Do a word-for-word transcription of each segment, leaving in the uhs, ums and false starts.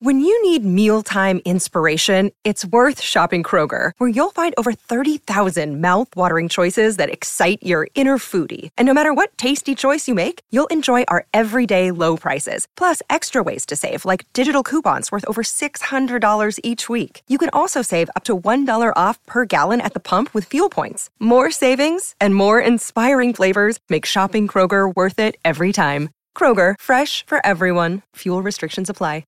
When you need mealtime inspiration, it's worth shopping Kroger, where you'll find over thirty thousand mouth-watering choices that excite your inner foodie. And no matter what tasty choice you make, you'll enjoy our everyday low prices, plus extra ways to save, like digital coupons worth over six hundred dollars each week. You can also save up to one dollar off per gallon at the pump with fuel points. More savings and more inspiring flavors make shopping Kroger worth it every time. Kroger, fresh for everyone. Fuel restrictions apply.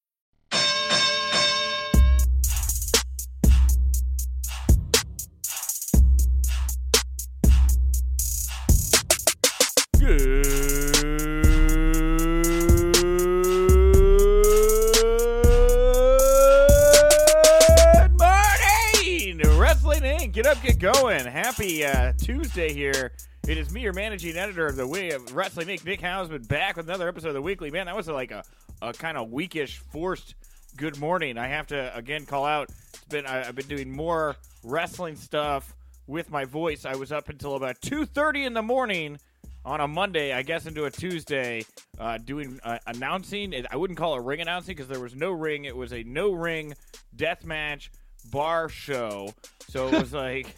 Get up, get going. Happy uh, Tuesday here. It is me, your managing editor of the we- of Wrestling Inc, Nick Hausman, back with another episode of the Weekly. Man, that was like a, a kind of weakish, forced good morning. I have to, again, call out. It's been I, I've been doing more wrestling stuff with my voice. I was up until about two thirty in the morning on a Monday, I guess into a Tuesday, uh, doing uh, announcing. I wouldn't call it ring announcing because there was no ring. It was a no-ring deathmatch bar show. So it was like,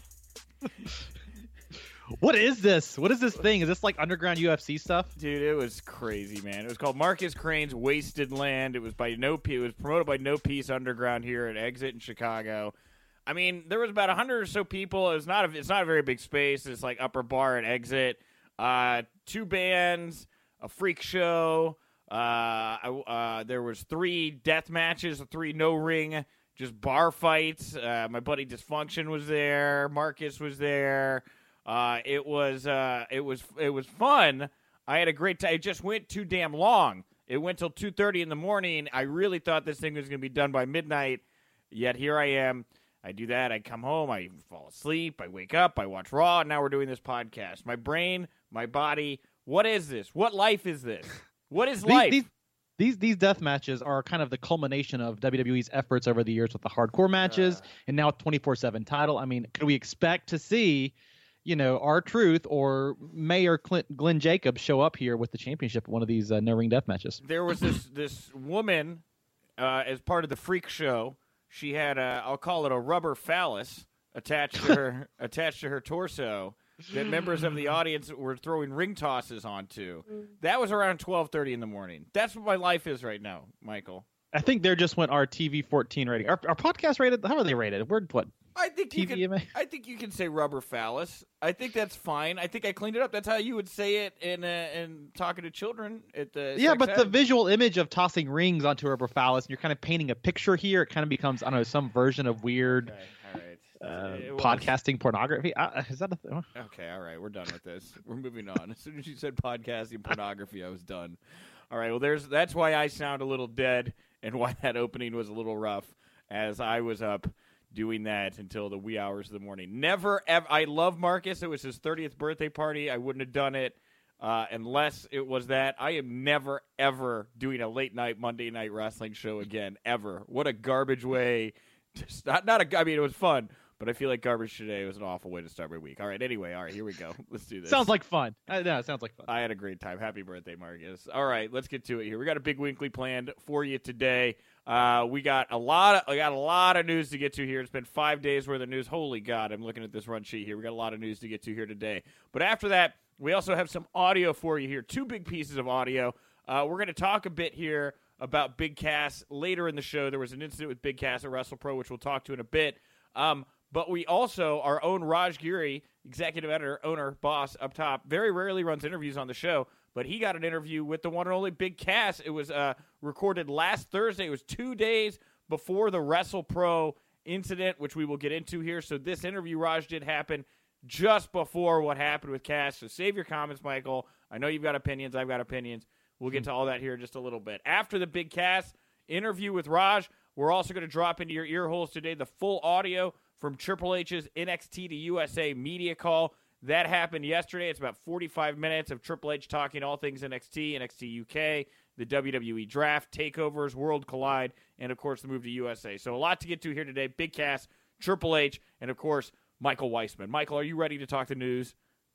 what is this? What is this thing? Is this like underground U F C stuff? Dude, it was crazy, man. It was called Marcus Crane's Wasted Land. It was by No P- It was promoted by No Peace Underground here at Exit in Chicago. I mean, there was about a hundred or so people. It was not a, it's not a very big space. It's like upper bar at Exit. Uh, two bands, a freak show. Uh, uh, there was three death matches, three no ring. Just bar fights. Uh, my buddy Dysfunction was there. Marcus was there. Uh, it was uh, it was it was fun. I had a great time. It just went too damn long. It went till two thirty in the morning. I really thought this thing was going to be done by midnight. Yet here I am. I do that. I come home. I fall asleep. I wake up. I watch Raw. And now we're doing this podcast. My brain, my body. What is this? What life is this? What is life? These, these- These these death matches are kind of the culmination of W W E's efforts over the years with the hardcore matches uh, and now twenty-four seven title. I mean, could we expect to see, you know, R-Truth or Mayor Clint, Glenn Jacobs show up here with the championship at one of these uh, no-ring death matches? There was this this woman uh, as part of the freak show. She had a, I'll call it a rubber phallus attached to her attached to her torso that members of the audience were throwing ring tosses onto. That was around twelve thirty in the morning. That's what my life is right now, Michael. I think there just went our T V fourteen rating. Our, our podcast rated? How are they rated? We're what? I think T V you can, I think you can say rubber phallus. I think that's fine. I think I cleaned it up. That's how you would say it in uh, in talking to children at the yeah, but ed. the visual image of tossing rings onto a rubber phallus, and you're kind of painting a picture here. It kind of becomes, I don't know, some version of weird. Okay. All right. Uh, podcasting pornography? Uh, is that a th- Okay, all right, we're done with this. We're moving on. As soon as you said podcasting pornography, I was done. All right, well, there's that's why I sound a little dead and why that opening was a little rough, as I was up doing that until the wee hours of the morning. Never, ever. I love Marcus. It was his thirtieth birthday party. I wouldn't have done it uh, unless it was that. I am never, ever doing a late night Monday night wrestling show again, ever. What a garbage way to start. Not a. I mean, it was fun. But I feel like garbage today was an awful way to start my week. All right, anyway, all right, here we go. Let's do this. Sounds like fun. Uh, no, it sounds like fun. I had a great time. Happy birthday, Marcus. All right, let's get to it here. We got a big weekly planned for you today. Uh, we got a lot of I got a lot of news to get to here. It's been five days worth of news. Holy God, I'm looking at this run sheet here. We got a lot of news to get to here today. But after that, we also have some audio for you here. Two big pieces of audio. Uh, we're going to talk a bit here about Big Cass later in the show. There was an incident with Big Cass at WrestlePro, which we'll talk to in a bit. Um, But we also, our own Raj Giri, executive editor, owner, boss up top, very rarely runs interviews on the show, but he got an interview with the one and only Big Cass. It was uh, recorded last Thursday. It was two days before the WrestlePro incident, which we will get into here. So this interview, Raj, did happen just before what happened with Cass. So save your comments, Michael. I know you've got opinions. I've got opinions. We'll get to all that here in just a little bit. After the Big Cass interview with Raj, we're also going to drop into your ear holes today the full audio from Triple H's N X T to U S A media call. That happened yesterday. It's about forty-five minutes of Triple H talking all things N X T, N X T U K, the W W E Draft, Takeovers, World Collide, and, of course, the move to U S A. So a lot to get to here today. Big Cass, Triple H, and, of course, Michael Weissman. Michael, are you ready to talk the news?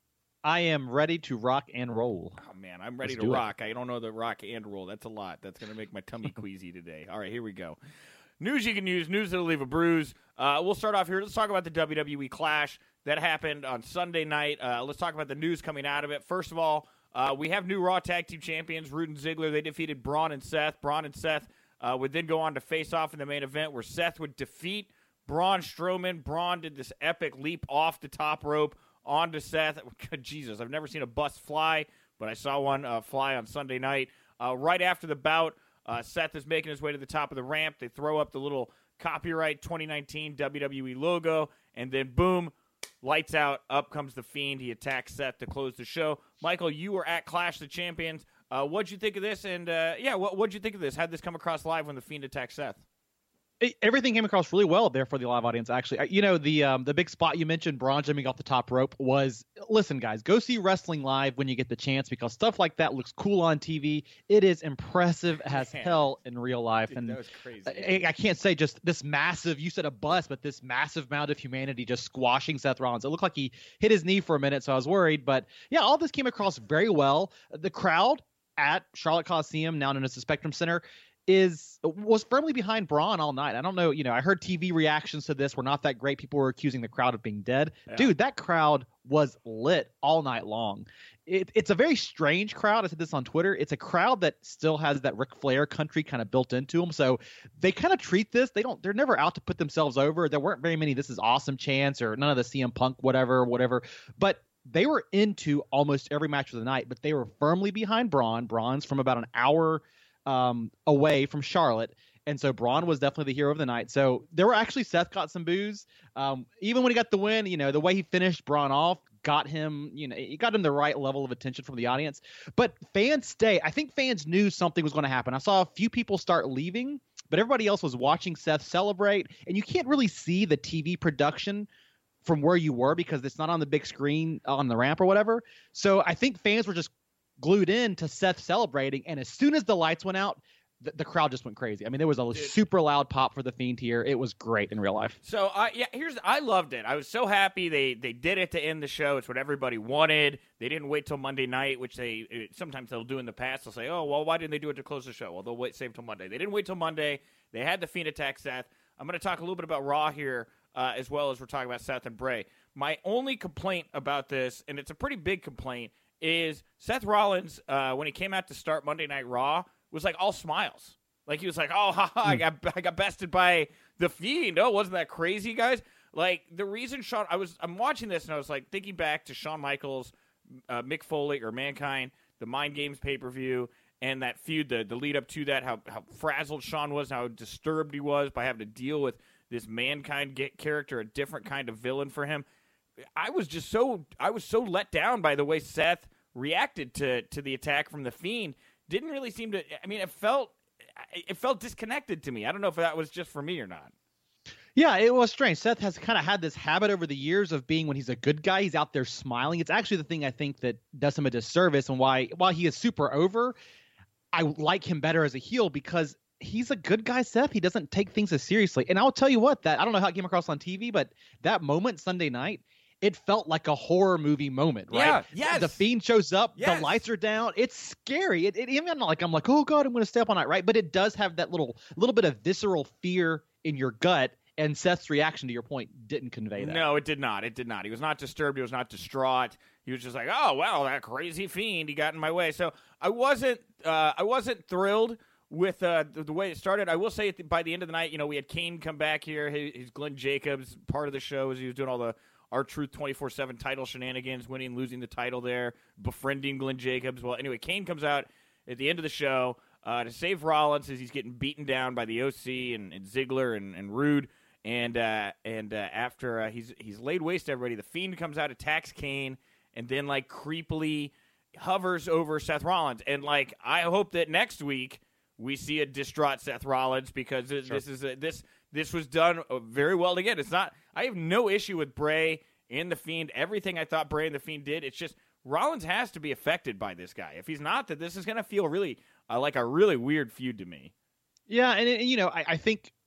I am ready to rock and roll. Oh, man, I'm ready Let's to do rock. It. I don't know the rock and roll. That's a lot. That's going to make my tummy queasy today. All right, here we go. News you can use, news that'll leave a bruise. Uh, we'll start off here. Let's talk about the W W E Clash that happened on Sunday night. Uh, let's talk about the news coming out of it. First of all, uh, we have new Raw Tag Team Champions, Roode and Ziggler. They defeated Braun and Seth. Braun and Seth uh, would then go on to face off in the main event where Seth would defeat Braun Strowman. Braun did this epic leap off the top rope onto Seth. Jesus, I've never seen a bus fly, but I saw one uh, fly on Sunday night. Uh, right after the bout, uh, Seth is making his way to the top of the ramp. They throw up the little copyright twenty nineteen W W E logo, and then boom, lights out. Up comes the Fiend. He attacks Seth to close the show. Michael, you were at Clash of the Champions. Uh, what'd you think of this? And uh, yeah, what what'd you think of this? How'd this come across live when the Fiend attacked Seth? Everything came across really well there for the live audience, actually. You know, the um, the big spot you mentioned, Braun jumping off the top rope, was, listen, guys, go see wrestling live when you get the chance, because stuff like that looks cool on T V. It is impressive as Man. hell in real life. Dude, and that was crazy. I, I can't say just this massive, you said a bus, but this massive amount of humanity just squashing Seth Rollins. It looked like he hit his knee for a minute, so I was worried. But yeah, all this came across very well. The crowd at Charlotte Coliseum, now known as the Spectrum Center, is was firmly behind Braun all night. I don't know, you know, I heard T V reactions to this were not that great. People were accusing the crowd of being dead. Yeah. Dude, that crowd was lit all night long. It, it's a very strange crowd. I said this on Twitter. It's a crowd that still has that Ric Flair country kind of built into them. So they kind of treat this. They don't. They're never out to put themselves over. There weren't very many "This is awesome" chants or none of the C M Punk whatever, whatever. But they were into almost every match of the night. But they were firmly behind Braun. Braun's from about an hour um away from Charlotte, and so Braun was definitely the hero of the night. So there were actually, Seth got some boos, um even when he got the win. You know, the way he finished Braun off got him, you know, he got him the right level of attention from the audience. But fans stay. I think fans knew something was going to happen. I saw a few people start leaving, but everybody else was watching Seth celebrate, and you can't really see the T V production from where you were because it's not on the big screen on the ramp or whatever. So I think fans were just glued in to Seth celebrating, and as soon as the lights went out, the, the crowd just went crazy. I mean, there was a Dude. super loud pop for the Fiend here. It was great in real life. So, uh, yeah, here's I loved it. I was so happy they they did it to end the show. It's what everybody wanted. They didn't wait till Monday night, which they sometimes they'll do in the past. They'll say, "Oh, well, why didn't they do it to close the show?" Well, they'll wait save till Monday. They didn't wait till Monday. They had the Fiend attack Seth. I'm going to talk a little bit about Raw here, uh, as well as we're talking about Seth and Bray. My only complaint about this, and it's a pretty big complaint, is Seth Rollins, uh, when he came out to start Monday Night Raw, was like all smiles. Like he was like, oh, ha, ha, I got I got bested by the Fiend. Oh, wasn't that crazy, guys? Like the reason Shawn, I was I'm watching this and I was like thinking back to Shawn Michaels, uh, Mick Foley, or Mankind, the Mind Games pay-per-view, and that feud, the, the lead up to that, how, how frazzled Shawn was, how disturbed he was by having to deal with this Mankind get character, a different kind of villain for him. I was just so I was so let down by the way Seth reacted to to the attack from the Fiend. Didn't really seem to. I mean, it felt it felt disconnected to me. I don't know if that was just for me or not. Yeah, it was strange. Seth has kind of had this habit over the years of being, when he's a good guy, he's out there smiling. It's actually the thing I think that does him a disservice, and why while he is super over, I like him better as a heel because he's a good guy, Seth. He doesn't take things as seriously. And I'll tell you what, that I don't know how it came across on T V, but that moment Sunday night, it felt like a horror movie moment, right? Yeah, yes. The Fiend shows up, yes. the lights are down. It's scary. It, it even like I'm like, oh god, I'm going to stay up all night, right? But it does have that little little bit of visceral fear in your gut. And Seth's reaction, to your point, didn't convey that. No, it did not. It did not. He was not disturbed. He was not distraught. He was just like, "Oh, well, that crazy Fiend, he got in my way." So I wasn't, uh, I wasn't thrilled with uh, the, the way it started. I will say, at the, by the end of the night, you know, we had Kane come back here. He, he's Glenn Jacobs, part of the show, as he was doing all the R-Truth twenty-four seven title shenanigans, winning and losing the title there, befriending Glenn Jacobs. Well, anyway, Kane comes out at the end of the show uh, to save Rollins as he's getting beaten down by the O C and, and Ziggler and, and Roode. And uh, and uh, after uh, he's he's laid waste to everybody, the Fiend comes out, attacks Kane, and then like creepily hovers over Seth Rollins. And like I hope that next week we see a distraught Seth Rollins, because this, sure. this is a, this this was done very well. Again, it's not. I have no issue with Bray and the Fiend. Everything I thought Bray and the Fiend did. It's just Rollins has to be affected by this guy. If he's not, that this is going to feel really uh, like a really weird feud to me. Yeah, and, and you know, I, I think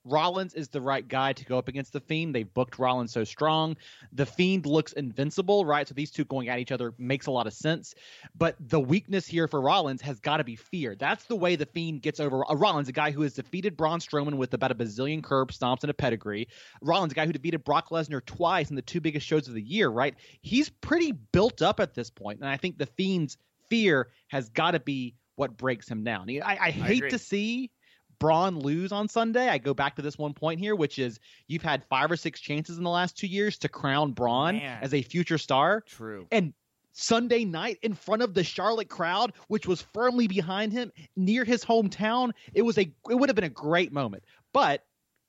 Rollins is the right guy to go up against The Fiend. They've booked Rollins so strong. The Fiend looks invincible, right? So these two going at each other makes a lot of sense. But the weakness here for Rollins has got to be fear. That's the way The Fiend gets over uh, Rollins, a guy who has defeated Braun Strowman with about a bazillion curb stomps and a pedigree. Rollins, a guy who defeated Brock Lesnar twice in the two biggest shows of the year, right? He's pretty built up at this point, and I think The Fiend's fear has got to be what breaks him down. I, I, I hate agree. to see Braun lose on Sunday. I go back to this one point here, which is you've had five or six chances in the last two years to crown Braun Man. as a future star. True. And Sunday night in front of the Charlotte crowd, which was firmly behind him near his hometown, it was a it would have been a great moment. But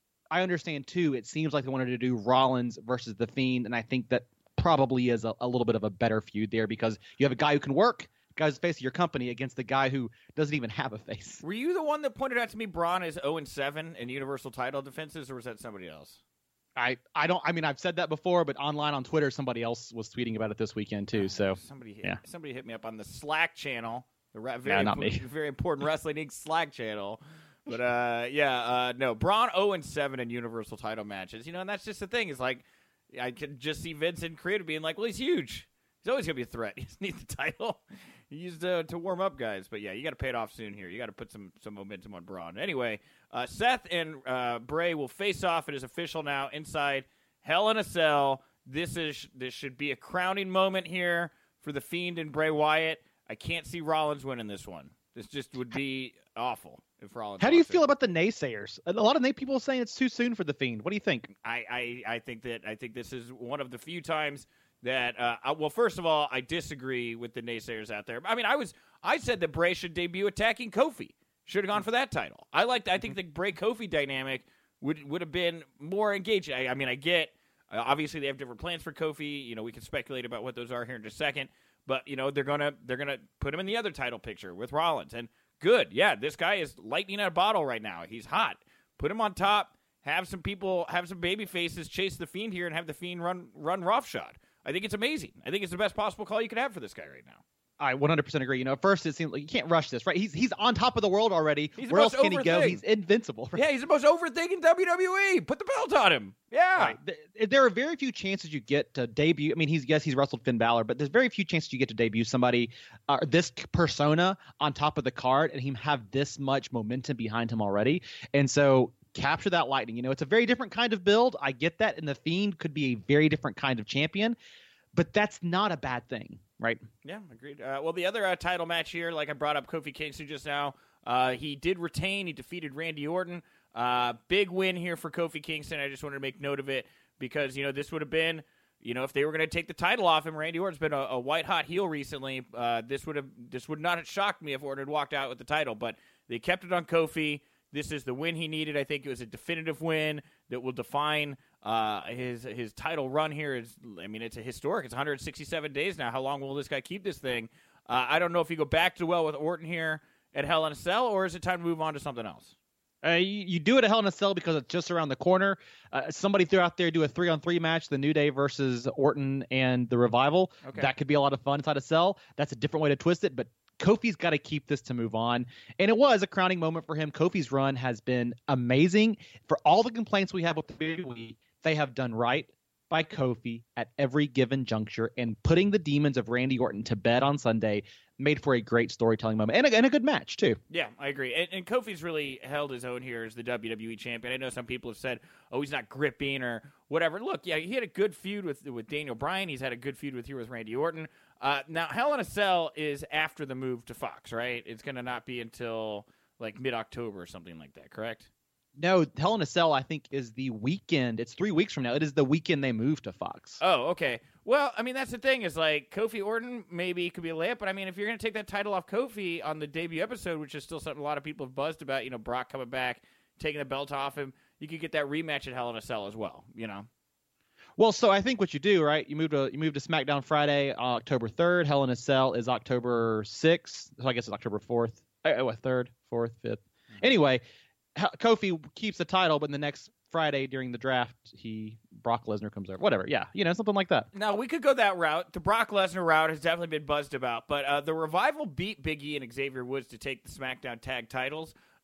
I understand too, it seems like they wanted to do Rollins versus The Fiend, and I think that probably is a, a little bit of a better feud there because you have a guy who can work, guy's the face of your company, against the guy who doesn't even have a face. Were you the one that pointed out to me Braun is oh and seven in Universal title defenses, or was that somebody else? I, I don't I mean I've said that before, but online on Twitter somebody else was tweeting about it this weekend too. So somebody hit, yeah. somebody hit me up on the Slack channel, the ra- very Yeah, not impo- me. very important Wrestling Inc Slack channel. But uh, yeah, uh, no, Braun oh and seven in Universal title matches. You know, and that's just the thing. Is like I could just see Vince and Creative being like, well, he's huge. He's always gonna be a threat. He doesn't need the title. He used to, to warm up guys, but yeah, you got to pay it off soon here. You got to put some some momentum on Braun. Anyway, uh, Seth and uh, Bray will face off. It is official now inside Hell in a Cell. This is this should be a crowning moment here for the Fiend and Bray Wyatt. I can't see Rollins winning this one. This just would be awful if Rollins. How do you lost it. feel about the naysayers? A lot of na- people saying it's too soon for the Fiend. What do you think? I, I, I think that I think this is one of the few times that uh, I, well, first of all, I disagree with the naysayers out there. I mean, I was I said that Bray should debut attacking Kofi. Should have gone for that title. I liked. I think the Bray Kofi dynamic would would have been more engaging. I, I mean, I get uh, obviously they have different plans for Kofi. You know, we can speculate about what those are here in just a second. But you know, they're gonna they're gonna put him in the other title picture with Rollins. And good, yeah, this guy is lightning in a bottle right now. He's hot. Put him on top. Have some people, have some baby faces chase the Fiend here, and have the Fiend run run roughshod. I think it's amazing. I think it's the best possible call you could have for this guy right now. I one hundred percent agree. You know, at first it seems like you can't rush this, right? He's he's on top of the world already. He's the Where else most can he over go? thing. He's invincible. Right? Yeah, he's the most over thing in W W E. Put the belt on him. Yeah. Right. Th- There are very few chances you get to debut. I mean, he's yes, he's wrestled Finn Balor, but there's very few chances you get to debut somebody uh, this persona on top of the card and him have this much momentum behind him already. And so capture that lightning. You know, it's a very different kind of build. I get that, and the Fiend could be a very different kind of champion, but that's not a bad thing, right? Yeah, agreed. Uh, well, the other uh, title match here, like I brought up Kofi Kingston just now, uh, he did retain. He defeated Randy Orton. Uh, big win here for Kofi Kingston. I just wanted to make note of it because, you know, this would have been, you know, if they were going to take the title off him, Randy Orton's been a, a white-hot heel recently. Uh, this would have this would not have shocked me if Orton had walked out with the title, but they kept it on Kofi. This is the win he needed. I think it was a definitive win that will define uh, his his title run here. Is I mean, it's a historic. It's one hundred sixty-seven days now. How long will this guy keep this thing? Uh, I don't know if you go back to well with Orton here at Hell in a Cell, or is it time to move on to something else? Uh, you, you do it at Hell in a Cell because it's just around the corner. Uh, somebody threw out there do a three-on-three match, the New Day versus Orton and the Revival. Okay. That could be a lot of fun inside a Cell. That's a different way to twist it, but Kofi's got to keep this to move on. And it was a crowning moment for him. Kofi's run has been amazing. For all the complaints we have with the W W E, they have done right by Kofi at every given juncture, and putting the demons of Randy Orton to bed on Sunday made for a great storytelling moment and a, and a good match too. Yeah, I agree. And, and Kofi's really held his own here as the W W E champion. I know some people have said, oh, he's not gripping or whatever. Look, yeah, he had a good feud with with Daniel Bryan. He's had a good feud with here with Randy Orton. Uh, now, Hell in a Cell is after the move to Fox, right? It's going to not be until like mid-October or something like that, correct? No, Hell in a Cell, I think, is the weekend. It's three weeks from now. It is the weekend they move to Fox. Oh, okay. Well, I mean, that's the thing is like Kofi Orton maybe could be a layup, but I mean, if you're going to take that title off Kofi on the debut episode, which is still something a lot of people have buzzed about, you know, Brock coming back, taking the belt off him, you could get that rematch at Hell in a Cell as well, you know? Well, so I think what you do, right? You move to you move to SmackDown Friday, uh, October third. Hell in a Cell is October sixth. So I guess it's October fourth. Uh, what, third, fourth, fifth? Mm-hmm. Anyway, Kofi keeps the title, but the next Friday during the draft, he Brock Lesnar comes over. Whatever, yeah, you know, something like that. Now, we could go that route. The Brock Lesnar route has definitely been buzzed about, but uh, the Revival beat Big E and Xavier Woods to take the SmackDown tag titles.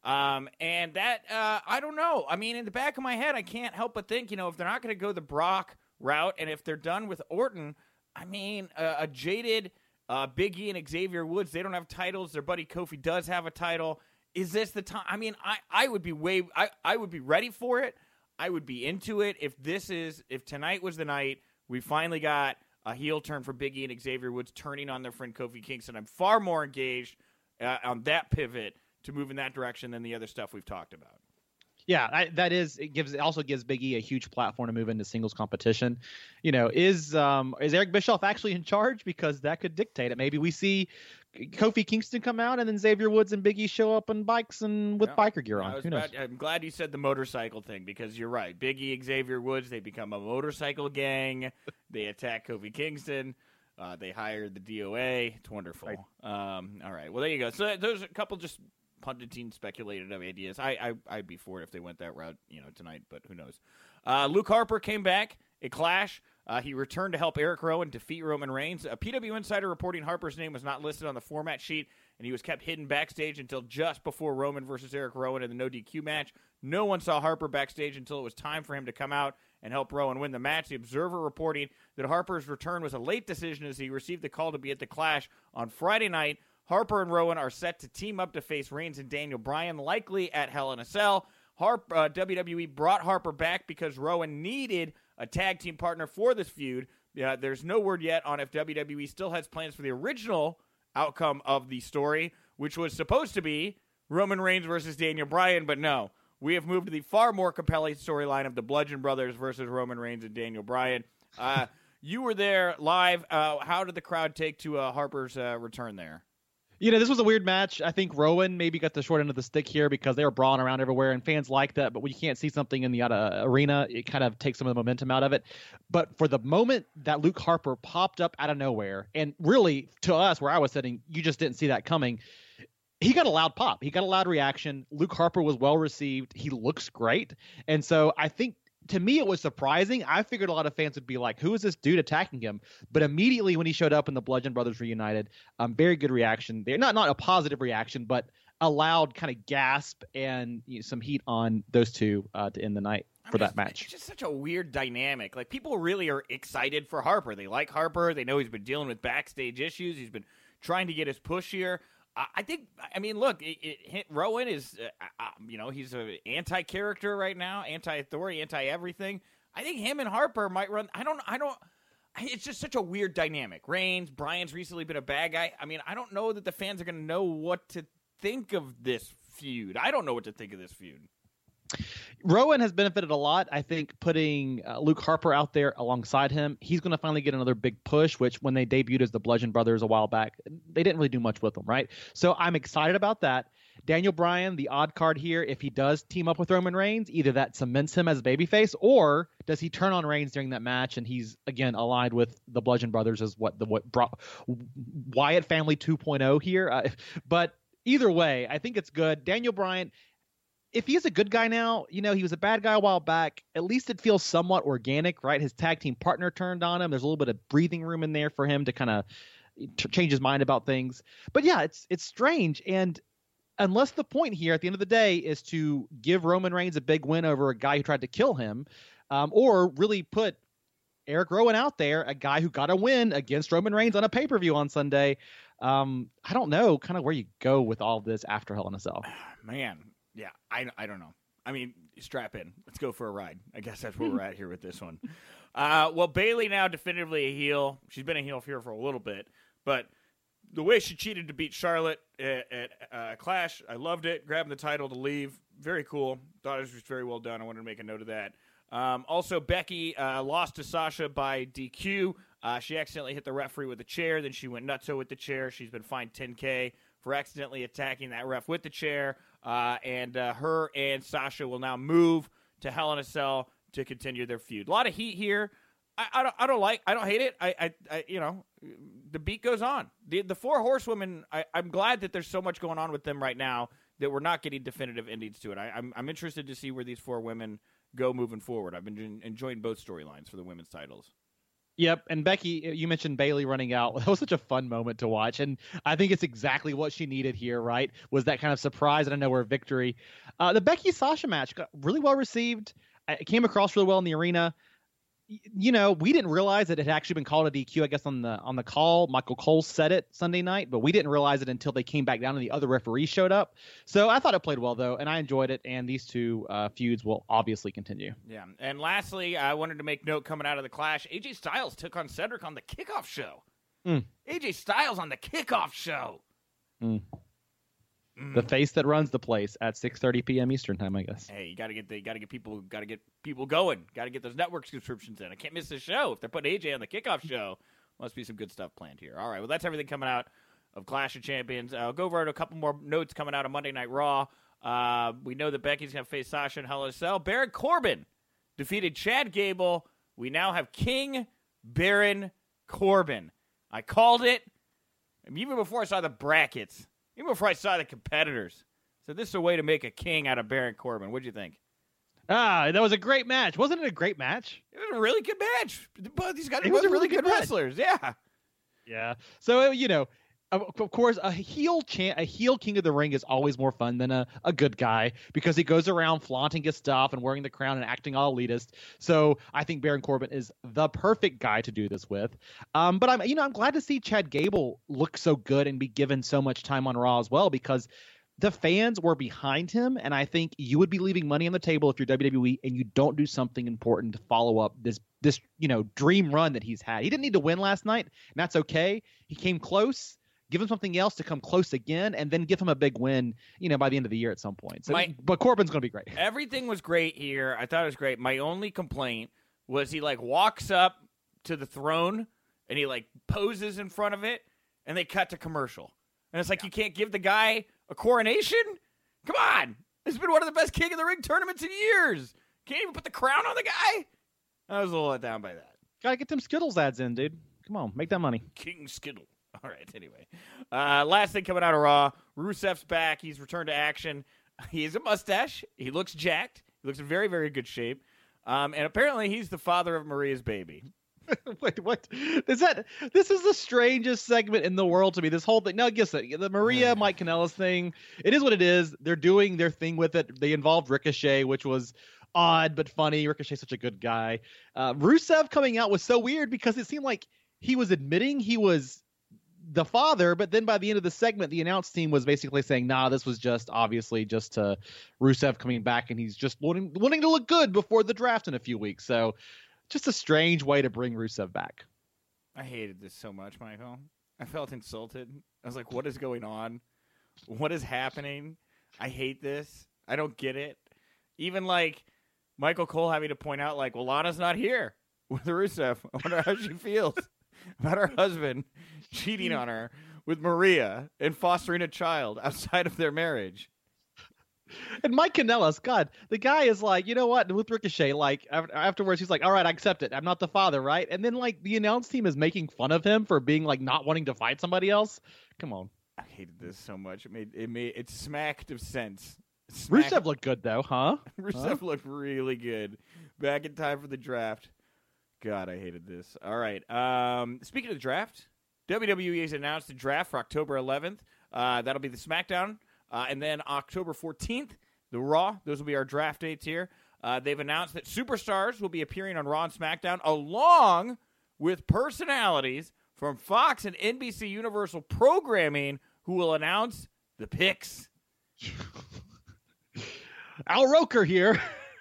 Um, and that, uh, I don't know. I mean, in the back of my head, I can't help but think, you know, if they're not going to go the Brock route, and if they're done with Orton, I mean, uh, a jaded uh, Big E and Xavier Woods, they don't have titles. Their buddy Kofi does have a title. Is this the time? I mean, I, I would be way, I, I would be ready for it. I would be into it if this is, if tonight was the night we finally got a heel turn for Big E and Xavier Woods turning on their friend Kofi Kingston. I'm far more engaged uh, on that pivot to move in that direction than the other stuff we've talked about. Yeah, I, that is. It gives. It also gives Big E a huge platform to move into singles competition. You know, is um is Eric Bischoff actually in charge? Because that could dictate it. Maybe we see Kofi Kingston come out, and then Xavier Woods and Big E show up on bikes and with yeah, biker gear on. I was Who knows? Glad, I'm glad you said the motorcycle thing, because you're right. Big E, Xavier Woods, they become a motorcycle gang. They attack Kofi Kingston. Uh, they hire the D O A. It's wonderful. Right. Um, all right. Well, there you go. So those are a couple just punting speculated ideas. I, I I'd be for it if they went that route, you know, tonight, but who knows? Uh, Luke Harper came back at Clash. Uh, he returned to help Eric Rowan defeat Roman Reigns. A P W Insider reporting Harper's name was not listed on the format sheet, and he was kept hidden backstage until just before Roman versus Eric Rowan in the no D Q match. No one saw Harper backstage until it was time for him to come out and help Rowan win the match. The Observer reporting that Harper's return was a late decision as he received the call to be at the Clash on Friday night. Harper and Rowan are set to team up to face Reigns and Daniel Bryan, likely at Hell in a Cell. Harp, uh, W W E brought Harper back because Rowan needed a tag team partner for this feud. Uh, there's no word yet on if W W E still has plans for the original outcome of the story, which was supposed to be Roman Reigns versus Daniel Bryan, but no. We have moved to the far more compelling storyline of the Bludgeon Brothers versus Roman Reigns and Daniel Bryan. Uh, you were there live. Uh, how did the crowd take to uh, Harper's uh, return there? You know, this was a weird match. I think Rowan maybe got the short end of the stick here because they were brawling around everywhere, and fans like that. But when you can't see something in the uh, arena, it kind of takes some of the momentum out of it. But for the moment that Luke Harper popped up out of nowhere, and really to us where I was sitting, you just didn't see that coming. He got a loud pop. He got a loud reaction. Luke Harper was well received. He looks great. And so I think, to me, it was surprising. I figured a lot of fans would be like, who is this dude attacking him? But immediately when he showed up in the Bludgeon Brothers Reunited, um, very good reaction there. Not not a positive reaction, but a loud kind of gasp and you know, some heat on those two uh, to end the night for I mean, that match. It's just such a weird dynamic. Like, people really are excited for Harper. They like Harper. They know he's been dealing with backstage issues. He's been trying to get his push here. I think, I mean, look, it, it, Rowan is, uh, uh, you know, he's an anti-character right now, anti-authority, anti-everything. I think him and Harper might run, I don't, I don't, it's just such a weird dynamic. Reigns, Bryan's recently been a bad guy. I mean, I don't know that the fans are going to know what to think of this feud. I don't know what to think of this feud. Rowan has benefited a lot. I think putting uh, Luke Harper out there alongside him, he's going to finally get another big push, which when they debuted as the Bludgeon Brothers a while back, they didn't really do much with them, right? So I'm excited about that. Daniel Bryan, the odd card here, if he does team up with Roman Reigns, either that cements him as a babyface, or does he turn on Reigns during that match and he's, again, aligned with the Bludgeon Brothers as what the what brought Wyatt Family two point oh here. Uh, but either way, I think it's good. Daniel Bryan, if he's a good guy now, you know, he was a bad guy a while back, at least it feels somewhat organic, right? His tag team partner turned on him. There's a little bit of breathing room in there for him to kind of t- change his mind about things. But yeah, it's it's strange. And unless the point here at the end of the day is to give Roman Reigns a big win over a guy who tried to kill him, um, or really put Eric Rowan out there, a guy who got a win against Roman Reigns on a pay-per-view on Sunday, um, I don't know kind of where you go with all of this after Hell in a Cell. Man. Yeah, I, I don't know. I mean, strap in. Let's go for a ride. I guess that's where we're at here with this one. Uh, well, Bayley now definitively a heel. She's been a heel here for a little bit. But the way she cheated to beat Charlotte at, at uh, Clash, I loved it. Grabbing the title to leave, very cool. Thought it was just very well done. I wanted to make a note of that. Um, also, Becky uh, lost to Sasha by D Q. Uh, she accidentally hit the referee with a chair. Then she went nutso with the chair. She's been fined ten K for accidentally attacking that ref with the chair. Uh, and uh, her and Sasha will now move to Hell in a Cell to continue their feud. A lot of heat here. I, I don't. I don't like. I don't hate it. I. I. I you know, the beat goes on. The the four horsewomen. I, I'm glad that there's so much going on with them right now that we're not getting definitive endings to it. I, I'm. I'm interested to see where these four women go moving forward. I've been enjoying both storylines for the women's titles. Yep, and Becky, you mentioned Bailey running out. That was such a fun moment to watch, and I think it's exactly what she needed here. Right, was that kind of surprise and a nowhere victory. Uh, the Becky Sasha match got really well received. It came across really well in the arena. You know, we didn't realize that it had actually been called a D Q, I guess, on the on the call. Michael Cole said it Sunday night, but we didn't realize it until they came back down and the other referee showed up. So I thought it played well, though, and I enjoyed it, and these two uh, feuds will obviously continue. Yeah, and lastly, I wanted to make note coming out of the Clash, A J Styles took on Cedric on the kickoff show. Mm. A J Styles on the kickoff show. Mm. The face that runs the place at six thirty p.m. Eastern time, I guess. Hey, you got to get the got to get people got to get people going. Got to get those network subscriptions in. I can't miss the show. If they're putting A J on the kickoff show, must be some good stuff planned here. All right, well that's everything coming out of Clash of Champions. I'll go over to a couple more notes coming out of Monday Night Raw. Uh, we know that Becky's going to face Sasha in Hell in a Cell. Baron Corbin defeated Chad Gable. We now have King Baron Corbin. I called it even before I saw the brackets. Even before I saw the competitors. So this is a way to make a king out of Baron Corbin. What'd you think? Ah, that was a great match. Wasn't it a great match? It was a really good match. But these guys It are was both a really really good good match. wrestlers. Yeah. Yeah. So, you know, of of course, a heel champ, a heel king of the ring is always more fun than a, a good guy because he goes around flaunting his stuff and wearing the crown and acting all elitist. So I think Baron Corbin is the perfect guy to do this with. Um, but I'm, you know, I'm glad to see Chad Gable look so good and be given so much time on Raw as well because the fans were behind him. And I think you would be leaving money on the table if you're W W E and you don't do something important to follow up this, this, you know, dream run that he's had. He didn't need to win last night, and that's okay. He came close. Give him something else to come close again, and then give him a big win, you know, by the end of the year at some point. So, My, but Corbin's going to be great. Everything was great here. I thought it was great. My only complaint was he, like, walks up to the throne, and he, like, poses in front of it, and they cut to commercial. And it's like, yeah. You can't give the guy a coronation? Come on. This has been one of the best King of the Ring tournaments in years. Can't even put the crown on the guy? I was a little let down by that. Gotta get them Skittles ads in, dude. Come on, make that money. King Skittle. All right, anyway. Uh, last thing coming out of Raw, Rusev's back. He's returned to action. He has a mustache. He looks jacked. He looks in very, very good shape. Um, and apparently he's the father of Maria's baby. Wait, what? Is that? This is the strangest segment in the world to me. This whole thing. No, I guess the, the Maria Mike Kanellis thing. It is what it is. They're doing their thing with it. They involved Ricochet, which was odd but funny. Ricochet's such a good guy. Uh, Rusev coming out was so weird because it seemed like he was admitting he was the father, but then by the end of the segment, the announce team was basically saying, nah, this was just obviously just uh, Rusev coming back, and he's just wanting, wanting to look good before the draft in a few weeks. So just a strange way to bring Rusev back. I hated this so much, Michael. I felt insulted. I was like, what is going on? What is happening? I hate this. I don't get it. Even like Michael Cole having to point out, like, well, Lana's not here with Rusev. I wonder how she feels about her husband cheating on her with Maria and fostering a child outside of their marriage. And Mike Kanellis, God, the guy is like, you know what? With Ricochet, like afterwards, he's like, all right, I accept it. I'm not the father, right? And then like the announce team is making fun of him for being like not wanting to fight somebody else. Come on. I hated this so much. It made it made it smacked of sense. Smacked. Rusev looked good though, huh? Rusev huh? looked really good. Back in time for the draft. God, I hated this. All right. Um, speaking of the draft, W W E has announced the draft for October eleventh. Uh, that'll be the SmackDown. Uh, and then October fourteenth, the Raw. Those will be our draft dates here. Uh, they've announced that superstars will be appearing on Raw and SmackDown along with personalities from Fox and N B C Universal Programming who will announce the picks. Al Roker here.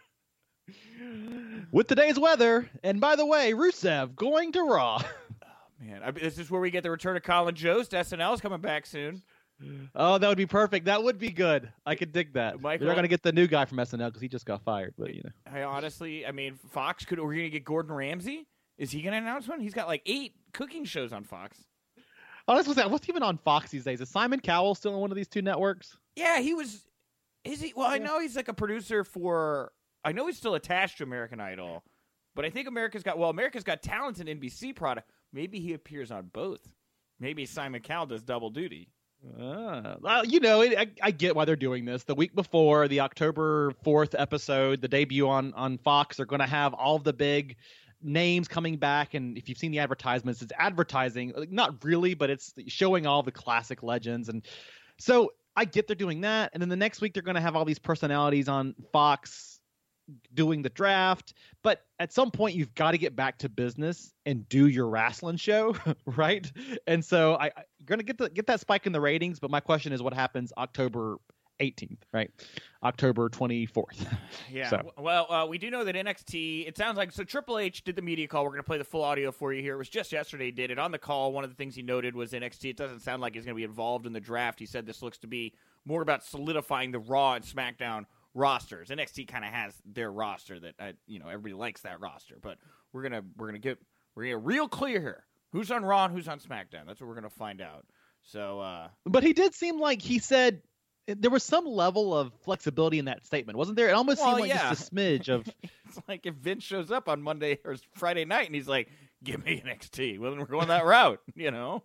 With today's weather. And by the way, Rusev going to Raw. Oh, man. I, this is where we get the return of Colin Jost. S N L is coming back soon. Oh, that would be perfect. That would be good. I could dig that. Michael, they're going to get the new guy from S N L because he just got fired. But you know, I honestly, I mean, Fox could. We're going to get Gordon Ramsay. Is he going to announce one? He's got like eight cooking shows on Fox. Oh, that's what's that. What's even on Fox these days? Is Simon Cowell still on one of these two networks? Yeah, he was. Is he? Well, I Yeah. know he's like a producer for. I know he's still attached to American Idol, but I think America's Got. Well, America's Got Talent's an N B C product. Maybe he appears on both. Maybe Simon Cowell does double duty. Uh, well, you know, it, I, I get why they're doing this. The week before the October fourth episode, the debut on, on Fox, they're going to have all of the big names coming back, and if you've seen the advertisements, it's advertising, like, not really, but it's showing all the classic legends. And so I get they're doing that. And then the next week they're going to have all these personalities on Fox doing the draft. But at some point you've got to get back to business and do your wrestling show, right? And so I, I you're going to get the, get that spike in the ratings. But my question is, what happens October eighteenth, right? October twenty-fourth. Yeah. So. Well, uh, we do know that N X T, it sounds like, so Triple H did the media call. We're going to play the full audio for you here. It was just yesterday he did it. On the call, one of the things he noted was N X T, it doesn't sound like he's going to be involved in the draft. He said this looks to be more about solidifying the Raw and SmackDown rosters. N X T kind of has their roster that, uh, you know, everybody likes that roster. But we're going to we're gonna get we're gonna get real clear here. Who's on Raw and who's on SmackDown? That's what we're going to find out. So, uh, But he did seem like he said there was some level of flexibility in that statement, wasn't there? It almost well, seemed like yeah. just a smidge of. It's like if Vince shows up on Monday or Friday night and he's like, "Give me N X T," well, then we're going that route, you know.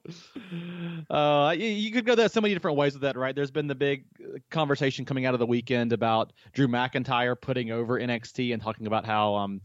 Uh, you, you could go there so many different ways with that, right? There's been the big conversation coming out of the weekend about Drew McIntyre putting over N X T and talking about how um,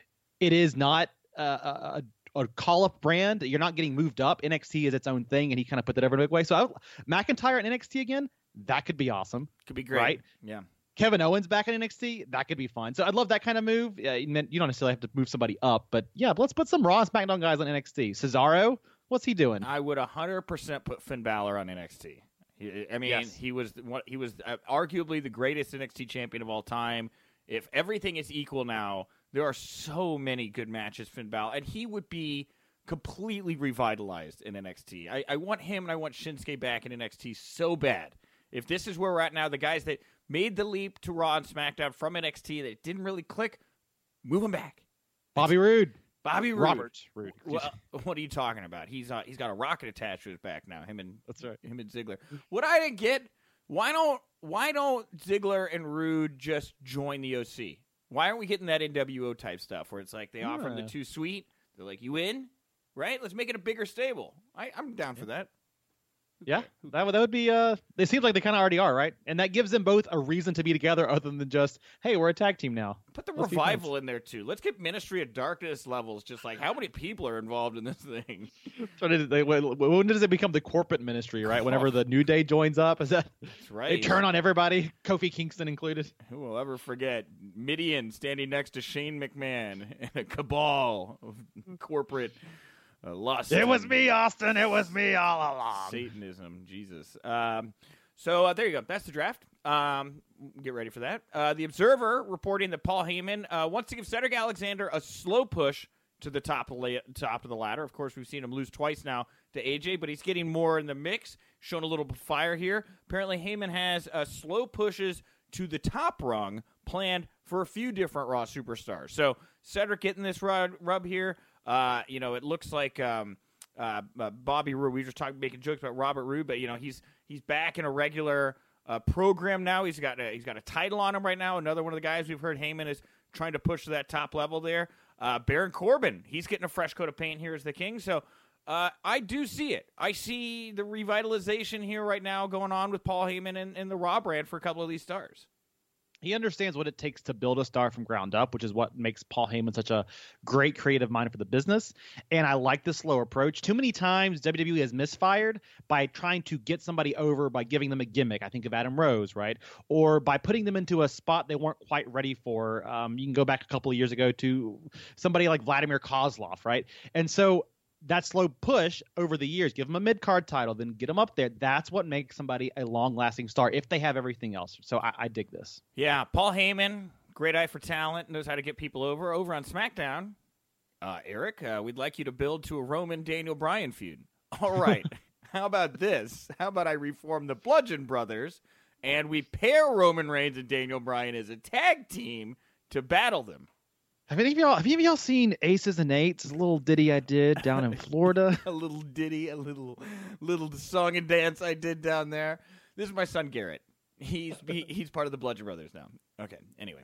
it is not a, a, a call-up brand. You're not getting moved up. N X T is its own thing, and he kind of put that over in a big way. So I, McIntyre and N X T again. That could be awesome. Could be great. Right? Yeah. Kevin Owens back in N X T. That could be fun. So I'd love that kind of move. Uh, you don't necessarily have to move somebody up, but yeah, let's put some Raw and SmackDown guys on N X T. Cesaro, what's he doing? I would one hundred percent put Finn Balor on N X T. He, I mean, Yes. he was what he was uh, arguably the greatest N X T champion of all time. If everything is equal now, there are so many good matches, Finn Balor, and he would be completely revitalized in N X T. I, I want him and I want Shinsuke back in N X T so bad. If this is where we're at now, the guys that made the leap to Raw and SmackDown from N X T that didn't really click, move them back. Bobby Roode. Bobby Roode. Robert Roode. Well, what are you talking about? He's uh, he's got a rocket attached to his back now. Him and That's right. him and Ziggler. What I didn't get, why don't why don't Ziggler and Roode just join the O C? Why aren't we getting that N W O type stuff where it's like they offer them the Yeah. two suite? They're like, you in? Right? Let's make it a bigger stable. I, I'm down for that. Yeah, that would that would be. Uh, it seems like they kind of already are, right? And that gives them both a reason to be together, other than just, hey, we're a tag team now. Put the Let's be revival in there too. Let's get Ministry of Darkness levels. Just like how many people are involved in this thing? So did they, when does it become the corporate ministry, right? Whenever the New Day joins up, is that That's right. they turn on everybody, Kofi Kingston included? Who will ever forget Midian standing next to Shane McMahon and a cabal of corporate uh, lust? It was and me, Austin. It was me all along. Satanism, Jesus. Um, so uh, there you go. That's the draft. Um, get ready for that. Uh, the Observer reporting that Paul Heyman uh, wants to give Cedric Alexander a slow push to the top of, la- top of the ladder. Of course, we've seen him lose twice now to A J, but he's getting more in the mix, showing a little bit of fire here. Apparently, Heyman has uh, slow pushes to the top rung planned for a few different Raw superstars. So Cedric getting this rub, rub here. Uh, you know, it looks like um, uh, uh, Bobby Roode. We were just talking, making jokes about Robert Roode, but you know, he's he's back in a regular uh, program now. He's got a, he's got a title on him right now. Another one of the guys we've heard Heyman is trying to push to that top level there. Uh, Baron Corbin, he's getting a fresh coat of paint here as the king. So uh, I do see it. I see the revitalization here right now going on with Paul Heyman and, and the Raw brand for a couple of these stars. He understands what it takes to build a star from ground up, which is what makes Paul Heyman such a great creative mind for the business. And I like this slow approach. Too many times W W E has misfired by trying to get somebody over by giving them a gimmick. I think of Adam Rose, right? Or by putting them into a spot they weren't quite ready for. Um, you can go back a couple of years ago to somebody like Vladimir Kozlov, right? And so that slow push over the years, give them a mid-card title, then get them up there. That's what makes somebody a long-lasting star if they have everything else. So I, I dig this. Yeah, Paul Heyman, great eye for talent, knows how to get people over. Over on SmackDown, uh, Eric, uh, we'd like you to build to a Roman Daniel Bryan feud. All right, how about this? How about I reform the Bludgeon Brothers, and we pair Roman Reigns and Daniel Bryan as a tag team to battle them? Have any of y'all have any of y'all seen Aces and Eights? A little ditty I did down in Florida. A little ditty, a little little song and dance I did down there. This is my son Garrett. He's he, he's part of the Bludgeon Brothers now. Okay. Anyway,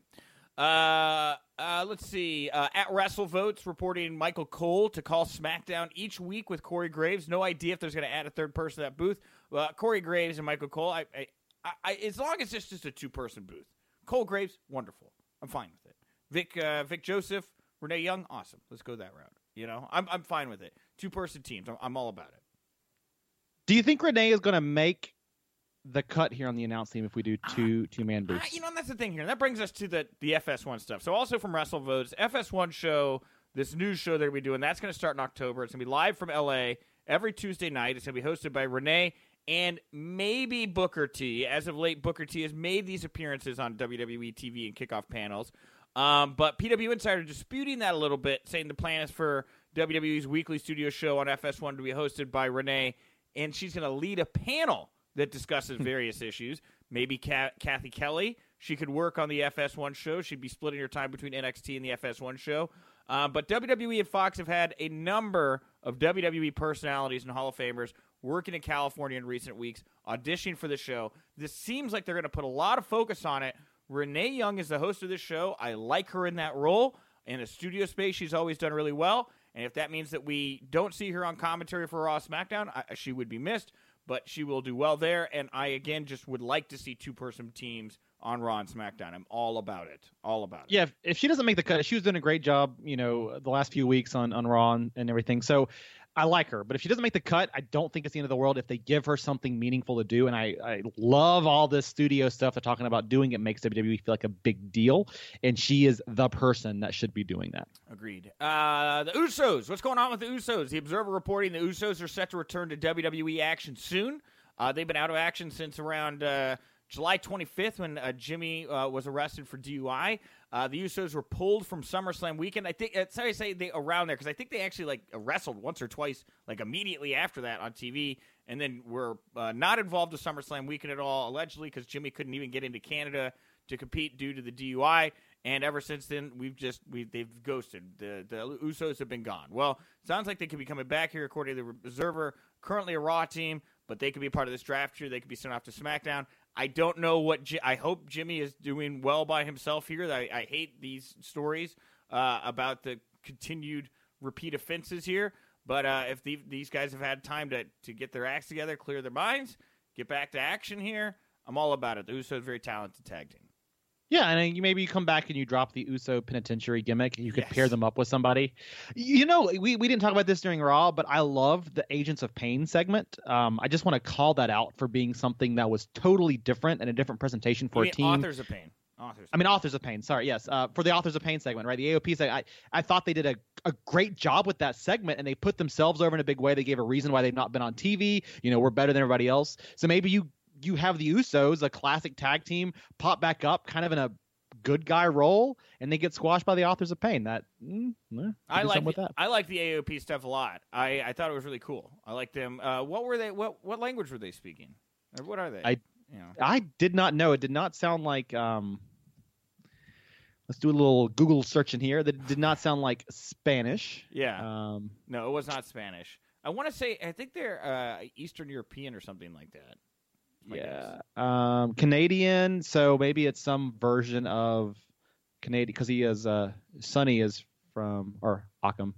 uh, uh, let's see. Uh, at WrestleVotes reporting Michael Cole to call SmackDown each week with Corey Graves. No idea if there's going to add a third person to that booth. Uh, Corey Graves and Michael Cole. I, I, I, as long as it's just a two person booth. Cole Graves, wonderful. I'm fine with it. Vic uh, Vic Joseph Renee Young, awesome. Let's go that route. You know, I'm I'm fine with it. Two person teams, I'm, I'm all about it. Do you think Renee is going to make the cut here on the announce team if we do two uh, two man boosts? Uh, you know, and that's the thing here. And that brings us to the the F S one stuff. So also from WrestleVotes, F S one show, this news show that we're doing, that's going to start in October. It's going to be live from L A every Tuesday night. It's going to be hosted by Renee and maybe Booker T. As of late, Booker T has made these appearances on W W E T V and kickoff panels. Um, but P W Insider disputing that a little bit, saying the plan is for W W E's weekly studio show on F S one to be hosted by Renee, and she's going to lead a panel that discusses various issues. Maybe Ka- Kathy Kelly, she could work on the F S one show. She'd be splitting her time between N X T and the F S one show. Uh, but W W E and Fox have had a number of W W E personalities and Hall of Famers working in California in recent weeks, auditioning for the show. This seems like they're going to put a lot of focus on it. Renee Young is the host of this show. I like her in that role. In a studio space, she's always done really well. And if that means that we don't see her on commentary for Raw SmackDown, I, she would be missed. But she will do well there. And I, again, just would like to see two-person teams on Raw and SmackDown. I'm all about it. All about it. Yeah, if, if she doesn't make the cut, she was doing a great job, you know, the last few weeks on, on Raw and, and everything. So I like her. But if she doesn't make the cut, I don't think it's the end of the world if they give her something meaningful to do. And I, I love all this studio stuff they're talking about doing. It makes W W E feel like a big deal. And she is the person that should be doing that. Agreed. Uh, the Usos. What's going on with the Usos? The Observer reporting the Usos are set to return to W W E action soon. Uh, they've been out of action since around uh, July twenty-fifth when uh, Jimmy uh, was arrested for D U I. Uh, the Usos were pulled from SummerSlam weekend. I think it's how I say they around there because I think they actually like wrestled once or twice, like immediately after that on T V, and then were uh, not involved with SummerSlam weekend at all, allegedly because Jimmy couldn't even get into Canada to compete due to the D U I. And ever since then, we've just we they've ghosted. The the Usos have been gone. Well, sounds like they could be coming back here, according to the Observer. Currently a Raw team, but they could be part of this draft here. They could be sent off to SmackDown. I don't know what J- – I hope Jimmy is doing well by himself here. I, I hate these stories uh, about the continued repeat offenses here. But uh, if the, these guys have had time to, to get their acts together, clear their minds, get back to action here, I'm all about it. The Usos very talented tag team. Yeah, and you maybe you come back and you drop the Uso penitentiary gimmick. You could Yes. pair them up with somebody. You know, we, we didn't talk about this during Raw, but I love the Agents of Pain segment. Um, I just want to call that out for being something that was totally different and a different presentation for You a team. Authors of Pain. Authors. I mean, Authors of Pain. Sorry, yes, uh, for the Authors of Pain segment, right? The A O P segment. I, I thought they did a, a great job with that segment, and they put themselves over in a big way. They gave a reason why they've not been on T V. You know, we're better than everybody else. So maybe you you have the Usos, a classic tag team, pop back up, kind of in a good guy role, and they get squashed by the Authors of Pain. That mm, eh, I like with that. I like the A O P stuff a lot. I, I thought it was really cool. I liked them. Uh, what were they? What what language were they speaking? Or what are they? I you know. I did not know. It did not sound like. Um, let's do a little Google searching here. That did not sound like Spanish. Yeah. Um, no, it was not Spanish. I want to say I think they're uh, Eastern European or something like that. My yeah. guess. Um, Canadian. So maybe it's some version of Canadian because he is. Uh, Sonny is from or Occam.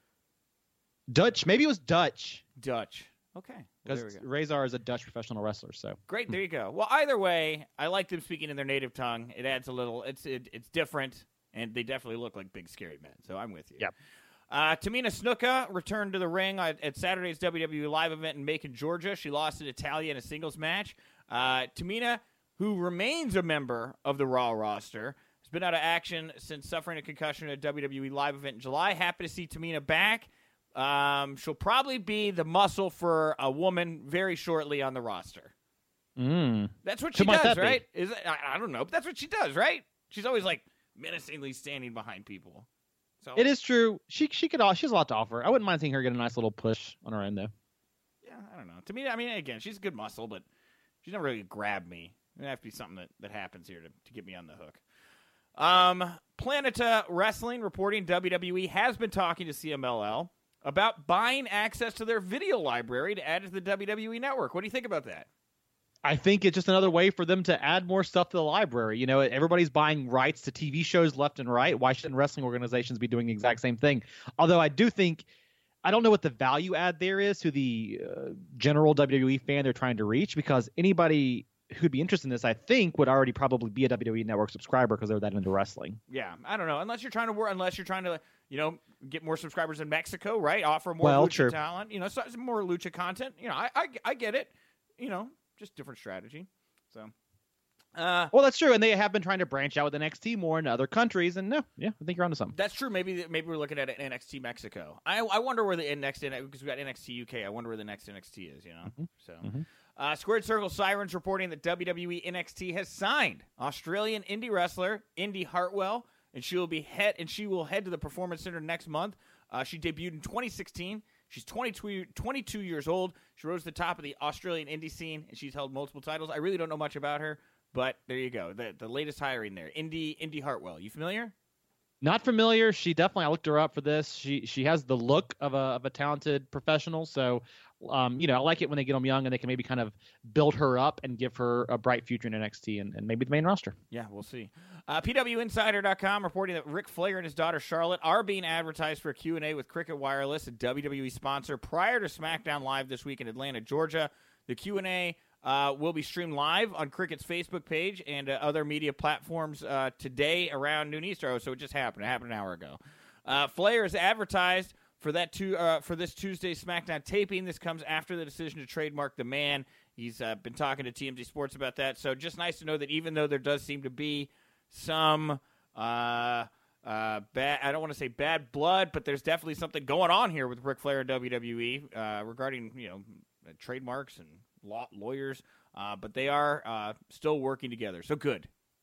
Dutch. Maybe it was Dutch. Dutch. Okay. Well, Because there we go. Razor is a Dutch professional wrestler. So Great, there you go. Well, either way, I like them speaking in their native tongue. It adds a little. It's it, it's different, and they definitely look like big scary men. So I'm with you. Yep. Uh, Tamina Snuka returned to the ring at, at Saturday's W W E live event in Macon, Georgia. She lost to Natalya in a singles match. Uh, Tamina, who remains a member of the Raw roster, has been out of action since suffering a concussion at a W W E live event in July. Happy to see Tamina back. Um, she'll probably be the muscle for a woman very shortly on the roster. mm. That's what Who she might does, that be? right? Is it? I, I don't know, but that's what she does, right? She's always like menacingly standing behind people. So It is true. She she could. She has a lot to offer. I wouldn't mind seeing her get a nice little push on her end, though. Yeah, I don't know. To me, I mean, again, she's a good muscle, but she's never really grabbed me. It have to be something that, that happens here to, to get me on the hook. Um, Planeta Wrestling reporting W W E has been talking to C M L L about buying access to their video library to add it to the W W E network. What do you think about that? I think it's just another way for them to add more stuff to the library. You know, everybody's buying rights to T V shows left and right. Why shouldn't wrestling organizations be doing the exact same thing? Although I do think, I don't know what the value add there is to the uh, general W W E fan they're trying to reach, because anybody who'd be interested in this, I think, would already probably be a W W E Network subscriber because they're that into wrestling. Yeah, I don't know. Unless you're trying to work, unless you're trying to, you know, get more subscribers in Mexico, right? Offer more well, lucha true. talent, you know, so, more lucha content. You know, I, I, I get it. You know, just different strategy. So, uh, well, that's true, and they have been trying to branch out with N X T more into other countries, and no, yeah, I think you're onto something. That's true. Maybe maybe we're looking at N X T Mexico. I I wonder where the next because we got N X T U K. I wonder where the next N X T is. You know, mm-hmm. so. Mm-hmm. Uh, Squared Circle Sirens reporting that W W E N X T has signed Australian indie wrestler Indy Hartwell, and she will be head and she will head to the Performance Center next month. Uh, she debuted in twenty sixteen. She's twenty-two, twenty-two years old. She rose to the top of the Australian indie scene, and she's held multiple titles. I really don't know much about her, but there you go. The the latest hiring there, Indy Indy Hartwell. You familiar? Not familiar. She definitely. I looked her up for this. She she has the look of a of a talented professional. So, um, you know, I like it when they get them young and they can maybe kind of build her up and give her a bright future in N X T and, and maybe the main roster. Yeah, we'll see. Uh, P W Insider dot com reporting that Ric Flair and his daughter Charlotte are being advertised for a Q and A with Cricket Wireless, a W W E sponsor, prior to SmackDown Live this week in Atlanta, Georgia. The Q and A uh, will be streamed live on Cricket's Facebook page and uh, other media platforms uh, today around noon Eastern. Oh, so it just happened. It happened an hour ago. Uh, Flair is advertised for that two, uh, for this Tuesday SmackDown taping. This comes after the decision to trademark the man. He's uh, been talking to T M Z Sports about that. So just nice to know that even though there does seem to be some uh, uh, bad, I don't want to say bad blood, but there's definitely something going on here with Ric Flair and W W E uh, regarding, you know, trademarks and law, lawyers, uh, but they are uh, still working together. So good.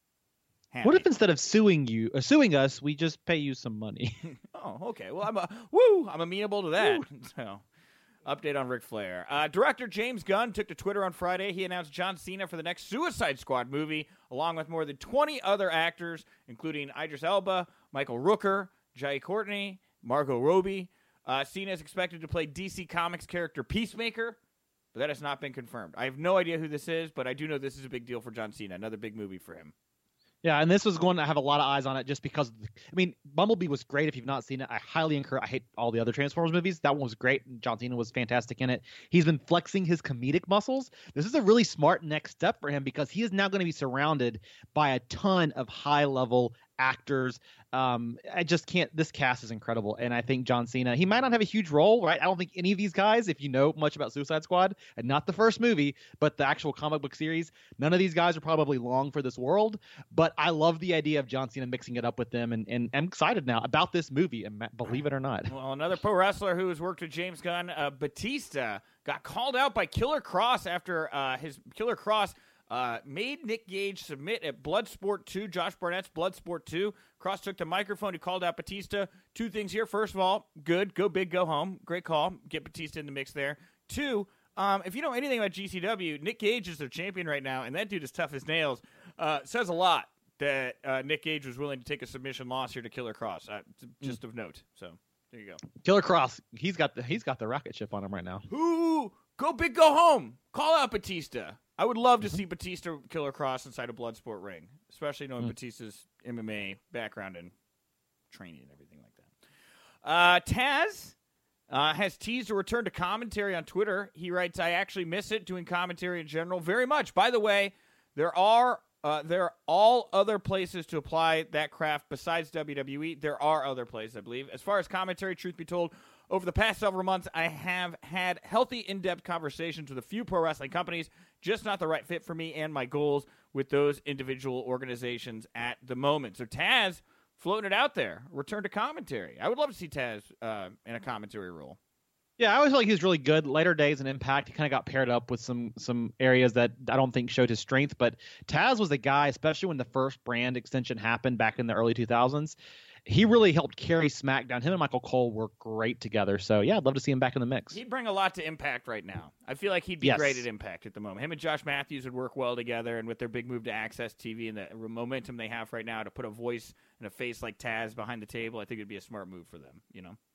Happy. What if instead of suing you, uh, suing us, we just pay you some money? Oh, okay. Well, I'm a, woo. I'm amenable to that. So, update on Ric Flair. Uh, director James Gunn took to Twitter on Friday. He announced John Cena for the next Suicide Squad movie, along with more than twenty other actors, including Idris Elba, Michael Rooker, Jai Courtney, Margot Robbie. Uh, Cena is expected to play D C Comics character Peacemaker, but that has not been confirmed. I have no idea who this is, but I do know this is a big deal for John Cena. Another big movie for him. Yeah, and this was going to have a lot of eyes on it just because, I mean, Bumblebee was great. If you've not seen it, I highly encourage. I hate all the other Transformers movies. That one was great. John Cena was fantastic in it. He's been flexing his comedic muscles. This is a really smart next step for him because he is now going to be surrounded by a ton of high-level actors. Um, I just can't. This cast is incredible, and I think John Cena. He might not have a huge role, right? I don't think any of these guys, if you know much about Suicide Squad, and not the first movie, but the actual comic book series, none of these guys are probably long for this world. But I love the idea of John Cena mixing it up with them, and, and I'm excited now about this movie. And believe it or not, well, another pro wrestler who has worked with James Gunn, uh, Batista, got called out by Killer Cross after uh, his Killer Cross. Uh, made Nick Gage submit at Bloodsport two, Josh Barnett's Bloodsport two. Cross took the microphone. He called out Batista. Two things here. First of all, good. Go big, go home. Great call. Get Batista in the mix there. Two, um, if you know anything about G C W, Nick Gage is their champion right now, and that dude is tough as nails. Uh, says a lot that uh, Nick Gage was willing to take a submission loss here to Killer Cross. Uh, just mm. of note. So there you go. Killer Cross. He's got the he's got the rocket ship on him right now. Who? Go big, go home. Call out Batista. I would love to see Batista Killer Cross inside a Bloodsport ring, especially knowing mm. Batista's M M A background and training and everything like that. Uh, Taz uh, has teased a return to commentary on Twitter. He writes, I actually miss it, doing commentary in general, very much. By the way, there are uh, there are all other places to apply that craft besides W W E. There are other places, I believe. As far as commentary, truth be told, over the past several months, I have had healthy, in-depth conversations with a few pro wrestling companies, just not the right fit for me and my goals with those individual organizations at the moment. So Taz floating it out there, return to commentary. I would love to see Taz uh, in a commentary role. Yeah, I always felt like he was really good. Later days in Impact, he kind of got paired up with some some areas that I don't think showed his strength. But Taz was a guy, especially when the first brand extension happened back in the early two thousands. He really helped carry SmackDown. Him and Michael Cole work great together. So, yeah, I'd love to see him back in the mix. He'd bring a lot to Impact right now. I feel like he'd be yes. great at Impact at the moment. Him and Josh Matthews would work well together, and with their big move to Access T V and the momentum they have right now to put a voice and a face like Taz behind the table, I think it would be a smart move for them, you know?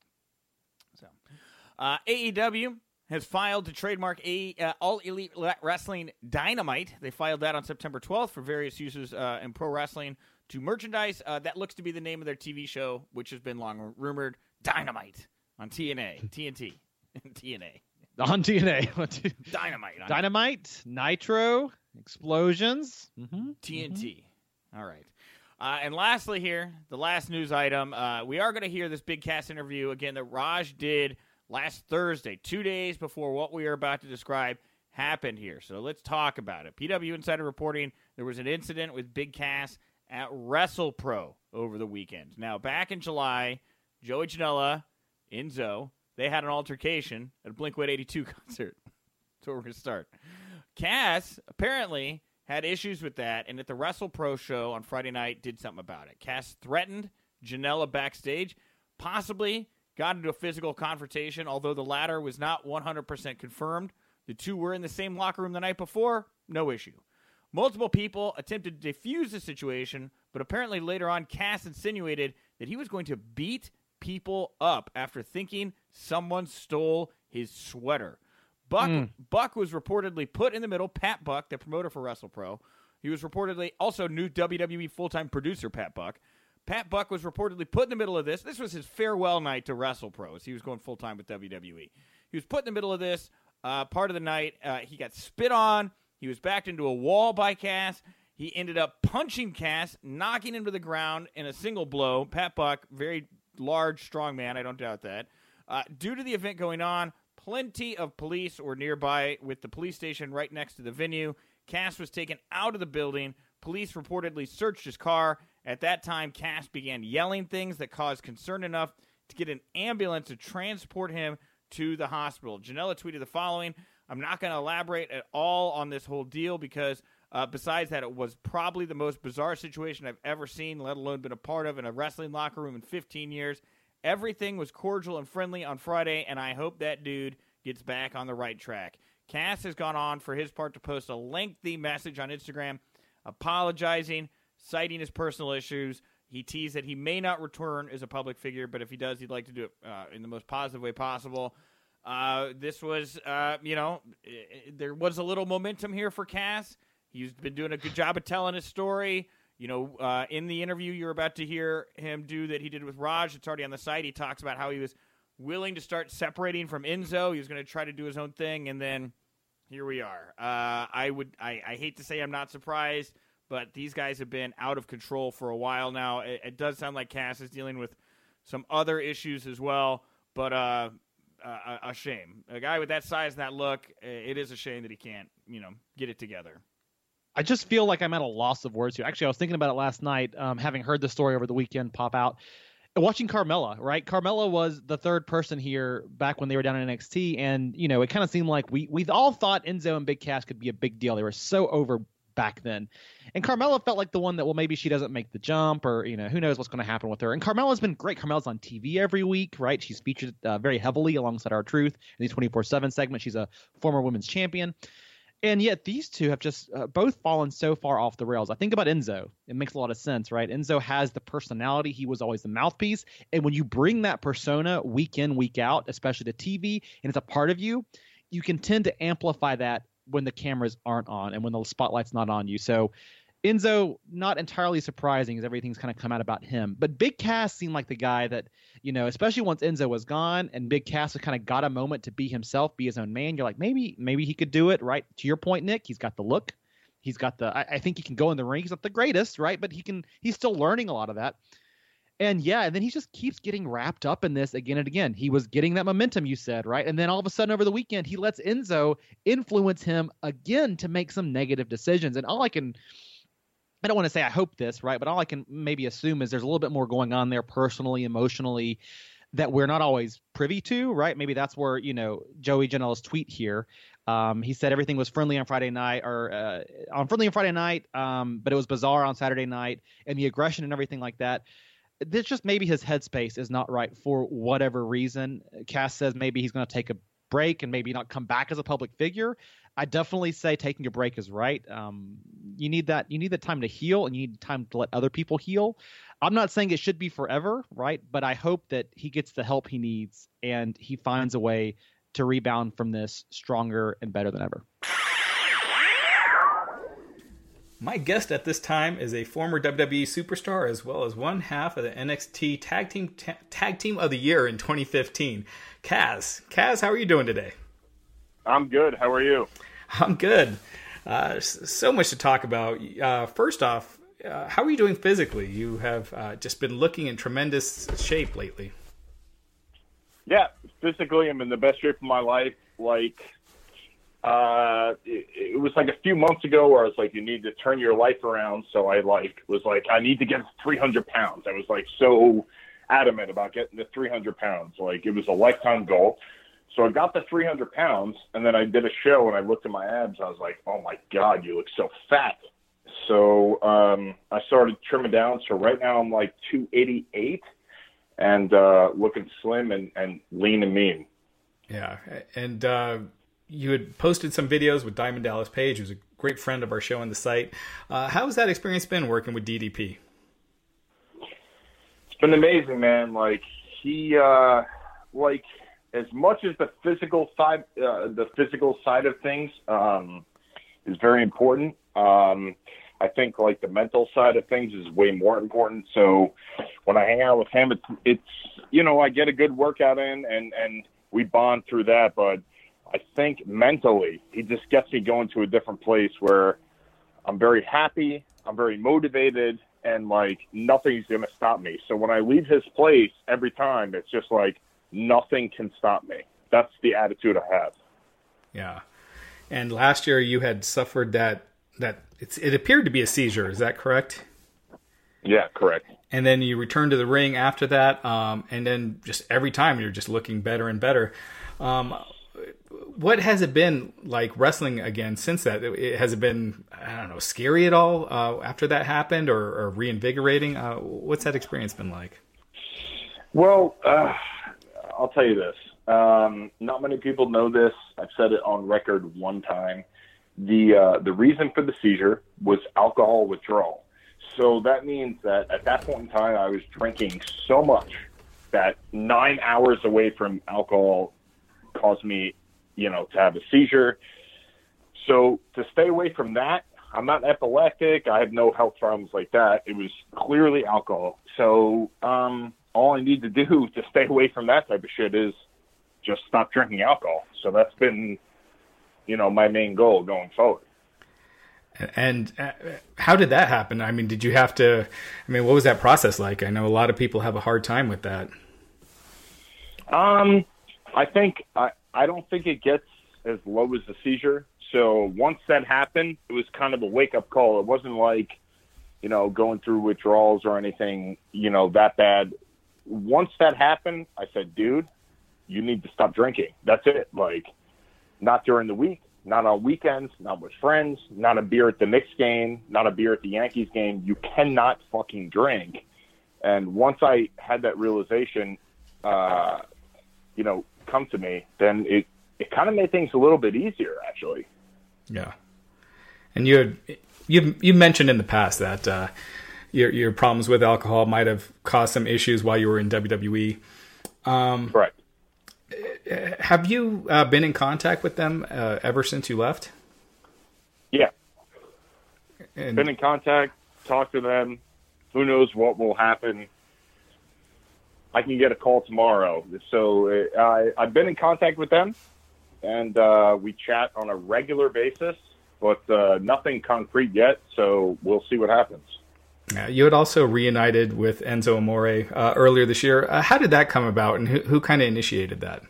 So, uh, A E W has filed to trademark a, uh, All Elite Wrestling Dynamite. They filed that on September twelfth for various uses uh, in pro wrestling to merchandise. Uh, that looks to be the name of their T V show, which has been long rumored, Dynamite on T N A, T N T, T N A. On T N A. Dynamite. Dynamite, Nitro, explosions. Mm-hmm. T N T. Mm-hmm. All right. Uh, and lastly here, the last news item, uh, we are going to hear this Big Cass interview, again, that Raj did last Thursday, two days before what we are about to describe happened here. So let's talk about it. P W Insider reporting there was an incident with Big Cass at WrestlePro over the weekend. Now, back in July, Joey Janela, Enzo, they had an altercation at a Blink one eighty-two concert. That's where we're going to start. Cass, apparently, had issues with that, and at the WrestlePro show on Friday night, did something about it. Cass threatened Janela backstage, possibly got into a physical confrontation, although the latter was not one hundred percent confirmed. The two were in the same locker room the night before, no issue. Multiple people attempted to defuse the situation, but apparently later on, Cass insinuated that he was going to beat people up after thinking someone stole his sweater. Buck mm. Buck was reportedly put in the middle. Pat Buck, the promoter for WrestlePro. He was reportedly also new W W E full-time producer, Pat Buck. Pat Buck was reportedly put in the middle of this. This was his farewell night to WrestlePro as he was going full-time with W W E. He was put in the middle of this uh, part of the night. Uh, he got spit on. He was backed into a wall by Cass. He ended up punching Cass, knocking him to the ground in a single blow. Pat Buck, very large, strong man. I don't doubt that. Uh, due to the event going on, plenty of police were nearby with the police station right next to the venue. Cass was taken out of the building. Police reportedly searched his car. At that time, Cass began yelling things that caused concern enough to get an ambulance to transport him to the hospital. Janela tweeted the following: I'm not going to elaborate at all on this whole deal because uh, besides that, it was probably the most bizarre situation I've ever seen, let alone been a part of in a wrestling locker room in fifteen years. Everything was cordial and friendly on Friday, and I hope that dude gets back on the right track. Cass has gone on for his part to post a lengthy message on Instagram apologizing, citing his personal issues. He teased that he may not return as a public figure, but if he does, he'd like to do it uh, in the most positive way possible. Uh, this was, uh, you know, it, there was a little momentum here for Cass. He's been doing a good job of telling his story. You know, uh, in the interview you're about to hear him do that he did with Raj, it's already on the site. He talks about how he was willing to start separating from Enzo. He was going to try to do his own thing, and then here we are. Uh, I would, I, I hate to say I'm not surprised, but these guys have been out of control for a while now. It, it does sound like Cass is dealing with some other issues as well, but uh, uh, a shame. A guy with that size and that look, it is a shame that he can't, you know, get it together. I just feel like I'm at a loss of words here. Actually, I was thinking about it last night, um, having heard the story over the weekend pop out. Watching Carmella, right? Carmella was the third person here back when they were down in N X T, and, you know, it kind of seemed like we we all thought Enzo and Big Cass could be a big deal. They were so over back then. And Carmella felt like the one that, well, maybe she doesn't make the jump, or, you know, who knows what's going to happen with her. And Carmella's been great. Carmella's on T V every week, right? She's featured uh, very heavily alongside R-Truth in the twenty-four seven segment. She's a former women's champion. And yet these two have just uh, both fallen so far off the rails. I think about Enzo. It makes a lot of sense, right? Enzo has the personality. He was always the mouthpiece. And when you bring that persona week in, week out, especially to T V, and it's a part of you, you can tend to amplify that when the cameras aren't on and when the spotlight's not on you. So Enzo, not entirely surprising as everything's kind of come out about him. But Big Cass seemed like the guy that, you know, especially once Enzo was gone and Big Cass kind of got a moment to be himself, be his own man. You're like, maybe maybe he could do it, right? To your point, Nick, he's got the look. He's got the I, I think he can go in the ring. He's not the greatest, right? But he can he's still learning a lot of that. And yeah, and then he just keeps getting wrapped up in this again and again. He was getting that momentum, you said, right? And then all of a sudden over the weekend, he lets Enzo influence him again to make some negative decisions. And all I can I don't want to say I hope this, right? But all I can maybe assume is there's a little bit more going on there personally, emotionally, that we're not always privy to, right? Maybe that's where, you know, Joey Janela's tweet here. Um, he said everything was friendly on Friday night or uh, on friendly on Friday night, um, but it was bizarre on Saturday night, and the aggression and everything like that. This just maybe his headspace is not right for whatever reason. Cass says maybe he's going to take a break and maybe not come back as a public figure. I definitely say taking a break is right. Um, you need that. You need the time to heal, and you need time to let other people heal. I'm not saying it should be forever, right? But I hope that he gets the help he needs and he finds a way to rebound from this stronger and better than ever. My guest at this time is a former W W E superstar as well as one half of the N X T Tag Team ta- Tag Team of the Year in twenty fifteen. Kaz, Kaz, how are you doing today? I'm good. How are you? I'm good. Uh, so much to talk about. Uh, first off, uh, how are you doing physically? You have uh, just been looking in tremendous shape lately. Yeah, physically, I'm in the best shape of my life. Like, uh, it, it was like a few months ago where I was like, you need to turn your life around. So I like was like, I need to get three hundred pounds. I was like so adamant about getting to three hundred pounds. Like, it was a lifetime goal. So I got the three hundred pounds, and then I did a show, and I looked at my abs. I was like, oh, my God, you look so fat. So um, I started trimming down. So right now I'm like two eighty-eight and uh, looking slim and, and lean and mean. Yeah, and uh, you had posted some videos with Diamond Dallas Page, who's a great friend of our show on the site. Uh, how has that experience been working with D D P? It's been amazing, man. Like, he, uh, like, as much as the physical side, uh, the physical side of things um, is very important. Um, I think like the mental side of things is way more important. So when I hang out with him, it's, it's you know, I get a good workout in and, and we bond through that. But I think mentally, he just gets me going to a different place where I'm very happy, I'm very motivated, and like nothing's going to stop me. So when I leave his place every time, it's just like nothing can stop me. That's the attitude I have. Yeah. And last year you had suffered that, that it's, it appeared to be a seizure. Is that correct? Yeah, correct. And then you returned to the ring after that. Um, and then just every time you're just looking better and better. Um, what has it been like wrestling again since that? It, has it been, I don't know, scary at all uh, after that happened, or, or reinvigorating? Uh, what's that experience been like? Well, uh, I'll tell you this. Um, not many people know this. I've said it on record one time. The uh, the reason for the seizure was alcohol withdrawal. So that means that at that point in time, I was drinking so much that nine hours away from alcohol caused me, you know, to have a seizure. So to stay away from that, I'm not epileptic. I have no health problems like that. It was clearly alcohol. So um, all I need to do to stay away from that type of shit is just stop drinking alcohol. So that's been, you know, my main goal going forward. And uh, how did that happen? I mean, did you have to, I mean, what was that process like? I know a lot of people have a hard time with that. Um, I think, I, I don't think it gets as low as the seizure. So once that happened, it was kind of a wake-up call. It wasn't like, you know, going through withdrawals or anything, you know, that bad. Once that happened, I said, dude, you need to stop drinking. That's it. Like, not during the week, not on weekends, not with friends, not a beer at the Knicks game, not a beer at the Yankees game. You cannot fucking drink. And once I had that realization, uh, you know, come to me, then it, it kind of made things a little bit easier, actually. Yeah. And you had, you you mentioned in the past that uh, your your problems with alcohol might have caused some issues while you were in W W E. Um, Correct. Have you uh, been in contact with them uh, ever since you left? Yeah. And... Been in contact, talked to them. Who knows what will happen. I can get a call tomorrow. So uh, I, I've been in contact with them, and uh, we chat on a regular basis, but uh, nothing concrete yet, so we'll see what happens. Uh, you had also reunited with Enzo Amore uh, earlier this year. Uh, how did that come about, and who, who kind of initiated that?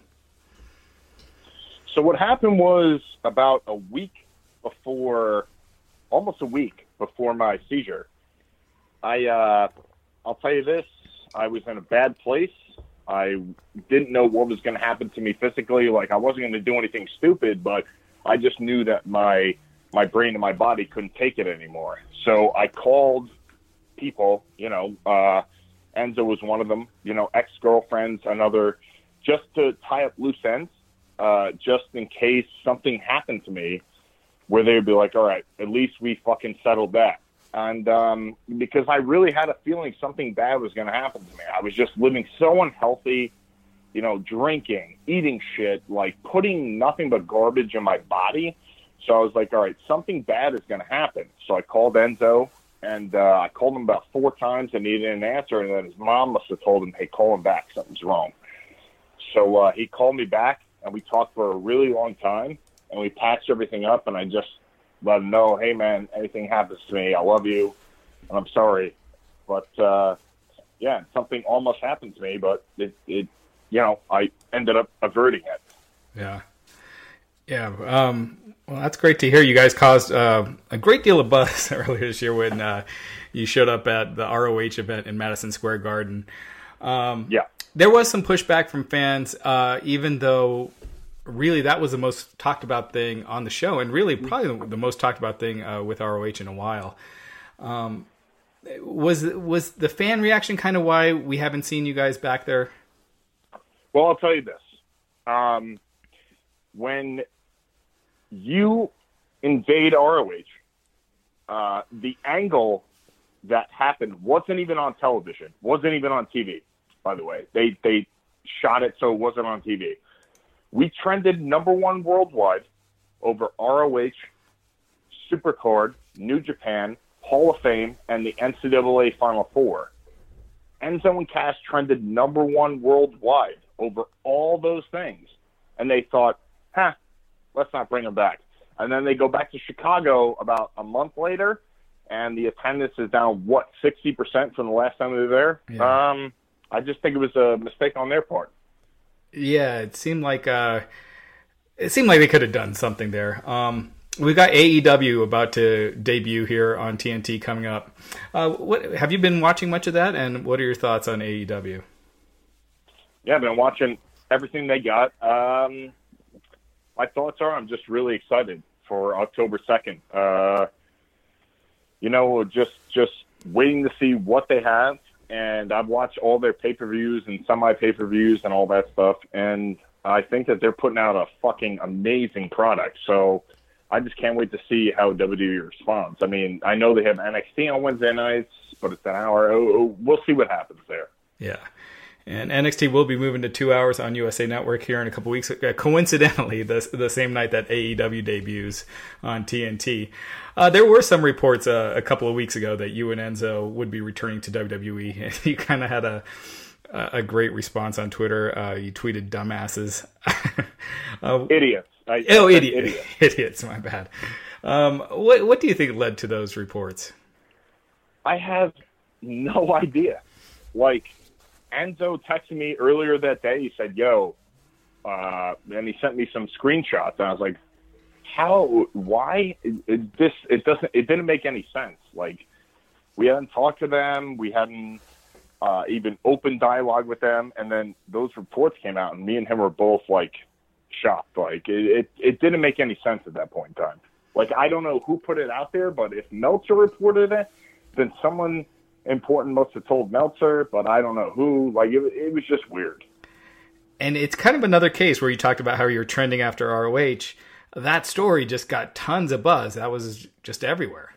So what happened was about a week before, almost a week before my seizure, I, uh, I'll tell you this, I was in a bad place. I didn't know what was going to happen to me physically. Like, I wasn't going to do anything stupid, but I just knew that my my brain and my body couldn't take it anymore. So I called people, you know, uh, Enzo was one of them, you know, ex-girlfriends, another, just to tie up loose ends, uh, just in case something happened to me where they'd be like, all right, at least we fucking settled that. And um, because I really had a feeling something bad was going to happen to me. I was just living so unhealthy, you know, drinking, eating shit, like putting nothing but garbage in my body. So I was like, all right, something bad is going to happen. So I called Enzo, and uh, I called him about four times and he didn't answer. And then his mom must have told him, hey, call him back. Something's wrong. So uh, he called me back, and we talked for a really long time, and we patched everything up, and I just let him know, hey, man, anything happens to me, I love you, and I'm sorry. But, uh, yeah, something almost happened to me, but it, it, you know, I ended up averting it. Yeah. Yeah. Um, well, that's great to hear. You guys caused uh, a great deal of buzz earlier this year when uh, you showed up at the R O H event in Madison Square Garden. Um, yeah. There was some pushback from fans, uh, even though really that was the most talked about thing on the show, and really probably the most talked about thing uh, with R O H in a while. Um, was was the fan reaction kind of why we haven't seen you guys back there? Well, I'll tell you this. Um, when you invade R O H, uh, the angle that happened wasn't even on television, wasn't even on T V. By the way, they they shot it so it wasn't on T V. We trended number one worldwide over R O H, Supercard, New Japan, Hall of Fame, and the N C double A Final Four. Enzo and Cass trended number one worldwide over all those things. And they thought, huh, let's not bring them back. And then they go back to Chicago about a month later, and the attendance is down, what, sixty percent from the last time they were there? Yeah. Um, I just think it was a mistake on their part. Yeah, it seemed like uh, it seemed like they could have done something there. Um, we've got A E W about to debut here on T N T coming up. Uh, what have you been watching much of that, and what are your thoughts on A E W? Yeah, I've been watching everything they got. Um, my thoughts are I'm just really excited for October second. Uh, you know, just just waiting to see what they have. And I've watched all their pay-per-views and semi-pay-per-views and all that stuff. And I think that they're putting out a fucking amazing product. So I just can't wait to see how W W E responds. I mean, I know they have N X T on Wednesday nights, but it's an hour. Oh, we'll see what happens there. Yeah. And N X T will be moving to two hours on U S A Network here in a couple weeks. Coincidentally, the, the same night that A E W debuts on T N T. Uh, there were some reports uh, a couple of weeks ago that you and Enzo would be returning to W W E. And you kind of had a a great response on Twitter. Uh, you tweeted dumbasses. uh, idiots. I, oh, I idiot. idiots. Idiots, my bad. Um, what, what do you think led to those reports? I have no idea. Like, Enzo texted me earlier that day. He said, yo, uh, and he sent me some screenshots. And I was like, how, why? It, it, this, it doesn't, it didn't make any sense. Like, we hadn't talked to them. We hadn't uh, even open dialogue with them. And then those reports came out, and me and him were both, like, shocked. Like, it, it, it didn't make any sense at that point in time. Like, I don't know who put it out there, but if Meltzer reported it, then someone important must have told Meltzer, but I don't know who. Like, it, it was just weird. And it's kind of another case where you talked about how you were trending after R O H. That story just got tons of buzz. That was just everywhere.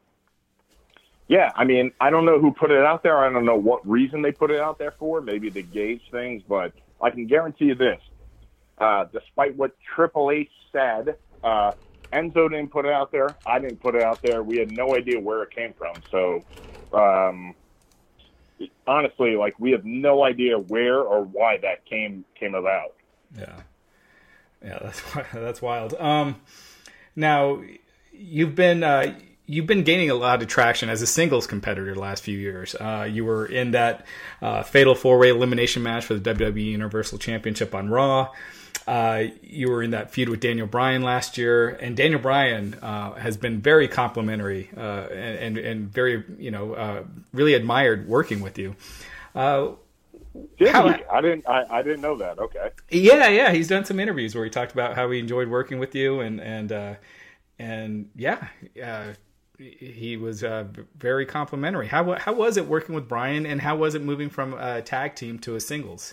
Yeah, I mean, I don't know who put it out there. I don't know what reason they put it out there for. Maybe to gauge things, but I can guarantee you this. Uh, despite what Triple H said, uh, Enzo didn't put it out there. I didn't put it out there. We had no idea where it came from. So, um, honestly, like, we have no idea where or why that came came about. Yeah, yeah, that's that's wild. Um, now, you've been uh, you've been gaining a lot of traction as a singles competitor the last few years. Uh, you were in that uh, fatal four-way elimination match for the W W E Universal Championship on Raw. Uh, you were in that feud with Daniel Bryan last year, and Daniel Bryan uh, has been very complimentary uh, and, and and very, you know, uh, really admired working with you. Uh, Did how, he? I didn't. I, I didn't know that. Okay. Yeah, yeah, he's done some interviews where he talked about how he enjoyed working with you, and and uh, and yeah, uh, he was uh, very complimentary. How how was it working with Bryan, and how was it moving from a tag team to a singles?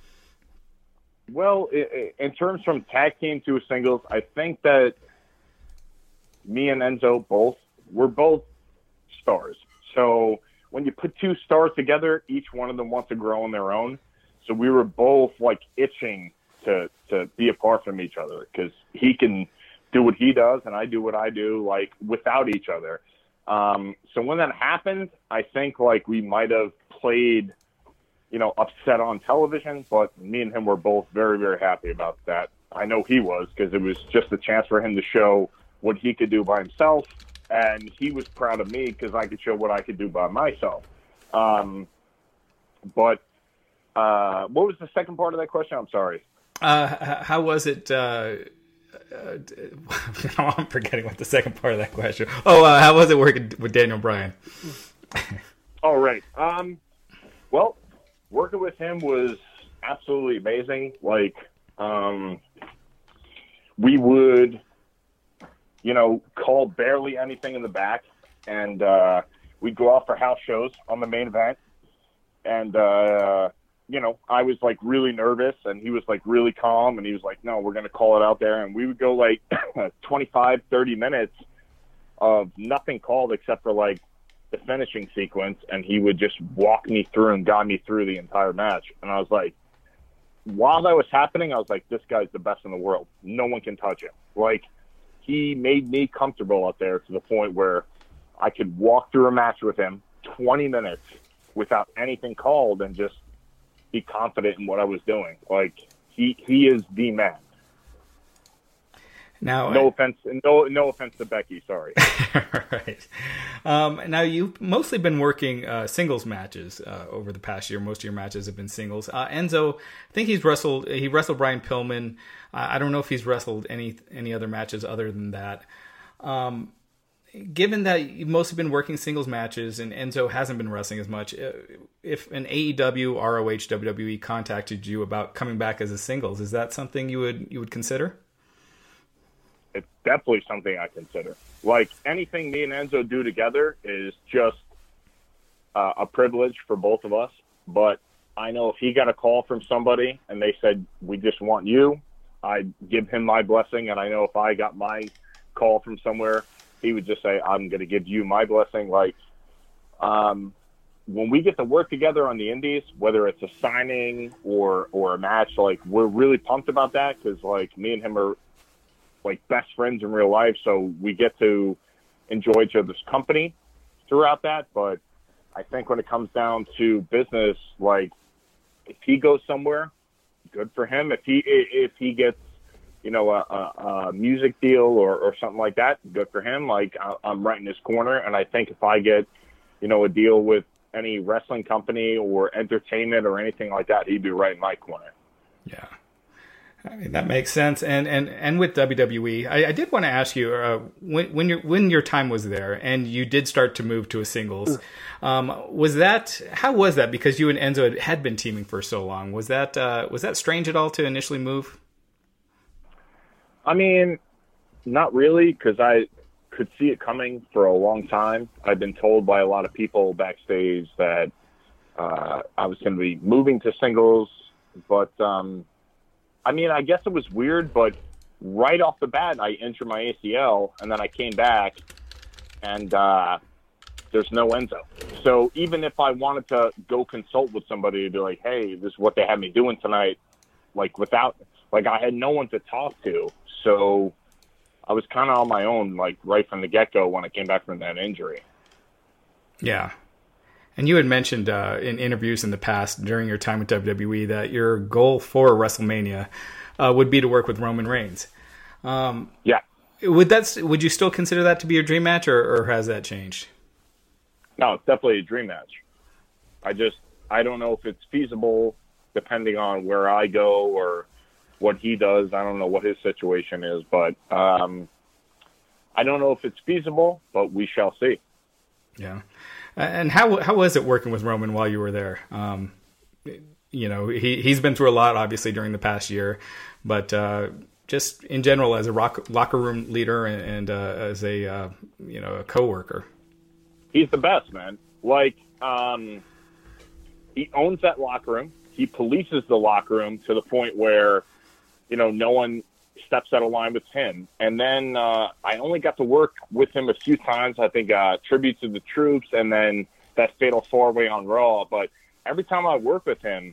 Well, in terms from tag team to singles, I think that me and Enzo both, we're both stars. So when you put two stars together, each one of them wants to grow on their own. So we were both, like, itching to, to be apart from each other because he can do what he does and I do what I do, like, without each other. Um, so when that happened, I think, like, we might have played – you know, upset on television, but me and him were both very, very happy about that I know he was, because it was just a chance for him to show what he could do by himself, and he was proud of me because I could show what I could do by myself. Um, but uh, what was the second part of that question? I'm sorry. Uh, how was it? Uh, uh, I'm forgetting what the second part of that question. Oh, uh, how was it working with Daniel Bryan? All right. Um, well, working with him was absolutely amazing. Like, um, we would, you know, call barely anything in the back, and uh, we'd go out for house shows on the main event. And, uh, you know, I was, like, really nervous, and he was, like, really calm, and he was like, no, we're going to call it out there. And we would go, like, twenty-five, thirty minutes of nothing called except for, like, the finishing sequence, and he would just walk me through and guide me through the entire match. And I was like, while that was happening, I was like, this guy's the best in the world. No one can touch him. Like, he made me comfortable out there to the point where I could walk through a match with him twenty minutes without anything called and just be confident in what I was doing. Like, he he is the man. Now, no offense, no no offense to Becky. Sorry. Right. Um, now you've mostly been working uh, singles matches uh, over the past year. Most of your matches have been singles. Uh, Enzo, I think he's wrestled. He wrestled Brian Pillman. Uh, I don't know if he's wrestled any any other matches other than that. Um, given that you've mostly been working singles matches and Enzo hasn't been wrestling as much, uh, if an A E W, R O H, W W E contacted you about coming back as a singles, is that something you would you would consider? It's definitely something I consider. Like, anything me and Enzo do together is just uh, a privilege for both of us. But I know if he got a call from somebody and they said, we just want you, I'd give him my blessing. And I know if I got my call from somewhere, he would just say, I'm going to give you my blessing. Like, um, when we get to work together on the indies, whether it's a signing or, or a match, like, we're really pumped about that because, like, me and him are, like, best friends in real life, so we get to enjoy each other's company throughout that. But I think when it comes down to business, like, if he goes somewhere, good for him. If he if he gets, you know, a, a, a music deal or, or something like that, good for him. Like, I, I'm right in his corner, and I think if I get, you know, a deal with any wrestling company or entertainment or anything like that, he'd be right in my corner. Yeah. I mean, that makes sense. And and, and with W W E, I, I did want to ask you, uh, when when your when your time was there and you did start to move to a singles, um, was that how was that? Because you and Enzo had, had been teaming for so long. Was that uh, was that strange at all to initially move? I mean, not really, because I could see it coming for a long time. I've been told by a lot of people backstage that uh, I was going to be moving to singles, but. Um, I mean, I guess it was weird, but right off the bat, I injured my A C L, and then I came back, and uh, there's no Enzo. So even if I wanted to go consult with somebody to be like, hey, this is what they had me doing tonight, like without, like I had no one to talk to. So I was kind of on my own, like right from the get-go when I came back from that injury. Yeah. And you had mentioned uh, in interviews in the past during your time with W W E that your goal for WrestleMania uh, would be to work with Roman Reigns. Um, yeah. Would that would you still consider that to be your dream match, or, or has that changed? No, it's definitely a dream match. I just I don't know if it's feasible depending on where I go or what he does. I don't know what his situation is, but um, I don't know if it's feasible, but we shall see. Yeah. And how how was it working with Roman while you were there? Um, you know, he he's been through a lot, obviously, during the past year, but uh, just in general, as a rock, locker room leader and, and uh, as a uh, you know a coworker, he's the best, man. Like, um, he owns that locker room. He polices the locker room to the point where, you know, no one steps out of line with him. And then uh, I only got to work with him a few times. I think uh, Tribute to the Troops and then that Fatal Four-Way on Raw. But every time I work with him,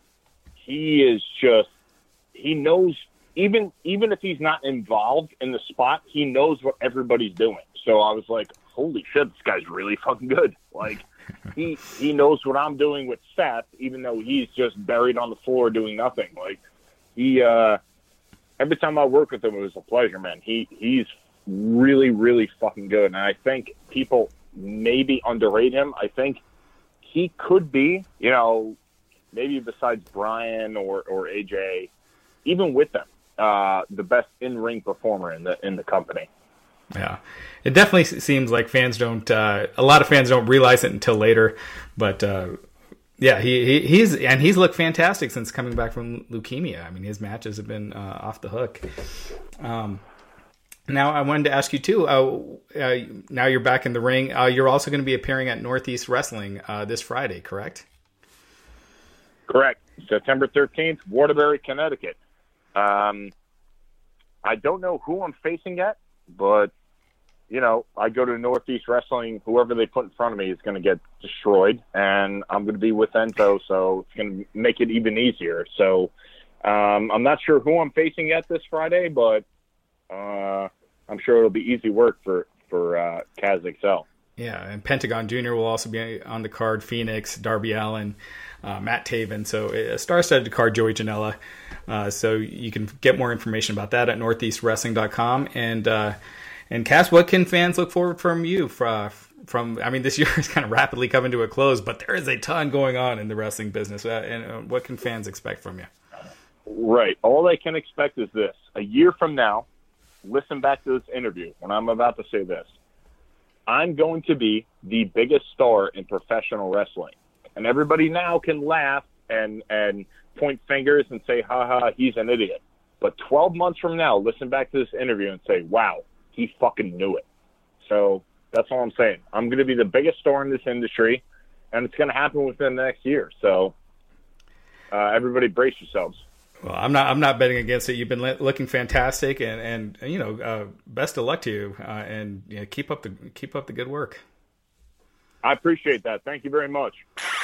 he is just, he knows, even even if he's not involved in the spot, he knows what everybody's doing. So I was like, holy shit, this guy's really fucking good. Like, he he knows what I'm doing with Seth, even though he's just buried on the floor doing nothing. Like, he, uh, every time I work with him, it was a pleasure, man. He he's really, really fucking good. And I think people maybe underrate him. I think he could be, you know, maybe besides Brian or, or A J, even with them, uh, the best in-ring performer in the in the company. Yeah, it definitely seems like fans don't. Uh, a lot of fans don't realize it until later, but uh, yeah, he, he he's and he's looked fantastic since coming back from leukemia. I mean, his matches have been uh, off the hook. Um, now I wanted to ask you too. Uh, uh, now you're back in the ring. Uh, you're also going to be appearing at Northeast Wrestling uh, this Friday, correct? Correct. September thirteenth, Waterbury, Connecticut. Um, I don't know who I'm facing yet. But, you know, I go to Northeast Wrestling, whoever they put in front of me is going to get destroyed, and I'm going to be with Enzo, so it's going to make it even easier. So um, I'm not sure who I'm facing yet this Friday, but uh, I'm sure it'll be easy work for, for uh, Kaz X L. Yeah, and Pentagon Junior will also be on the card, Phoenix, Darby Allin, uh, Matt Taven. So a star-studded card, Joey Janela. Uh, so you can get more information about that at northeast wrestling dot com. And, uh, and Cass, what can fans look forward from you? From, from I mean, this year is kind of rapidly coming to a close, but there is a ton going on in the wrestling business. Uh, and uh, what can fans expect from you? Right. All they can expect is this. A year from now, listen back to this interview when I'm about to say this. I'm going to be the biggest star in professional wrestling. And everybody now can laugh and, and point fingers and say, ha ha, he's an idiot. But twelve months from now, listen back to this interview and say, wow, he fucking knew it. So that's all I'm saying. I'm going to be the biggest star in this industry, and it's going to happen within the next year. So uh, everybody brace yourselves. Well, I'm not. I'm not betting against it. You've been looking fantastic, and, and you know, uh, best of luck to you, uh, and you know, keep up the keep up the good work. I appreciate that. Thank you very much.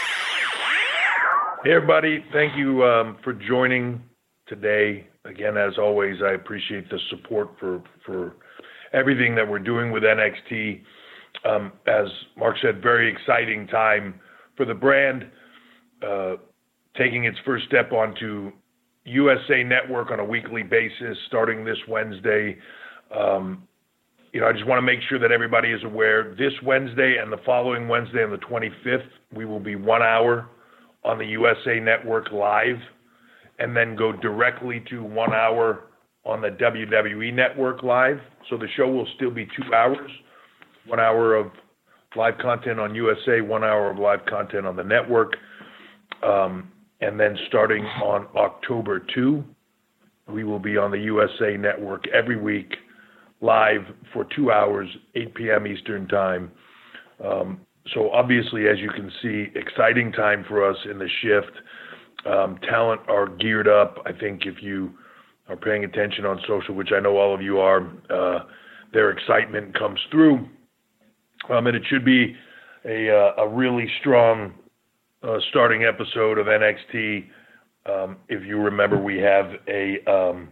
Hey, everybody. Thank you um, for joining today. Again, as always, I appreciate the support for for everything that we're doing with N X T. Um, as Mark said, very exciting time for the brand, uh, taking its first step onto U S A Network on a weekly basis starting this Wednesday. Um, you know, I just want to make sure that everybody is aware this Wednesday and the following Wednesday on the twenty-fifth, we will be one hour on the U S A Network live and then go directly to one hour on the W W E Network live. So the show will still be two hours, one hour of live content on U S A, one hour of live content on the network. Um, And then starting on October second, we will be on the U S A Network every week, live for two hours, eight p.m. Eastern Time. Um, so obviously, as you can see, exciting time for us in the shift. Um, talent are geared up. I think if you are paying attention on social, which I know all of you are, uh, their excitement comes through. Um, and it should be a, uh, a really strong Uh, starting episode of N X T. Um, if you remember, we have a, um,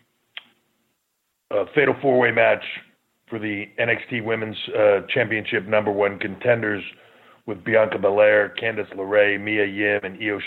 a fatal four-way match for the N X T Women's uh, Championship number one contenders with Bianca Belair, Candice LeRae, Mia Yim, and Io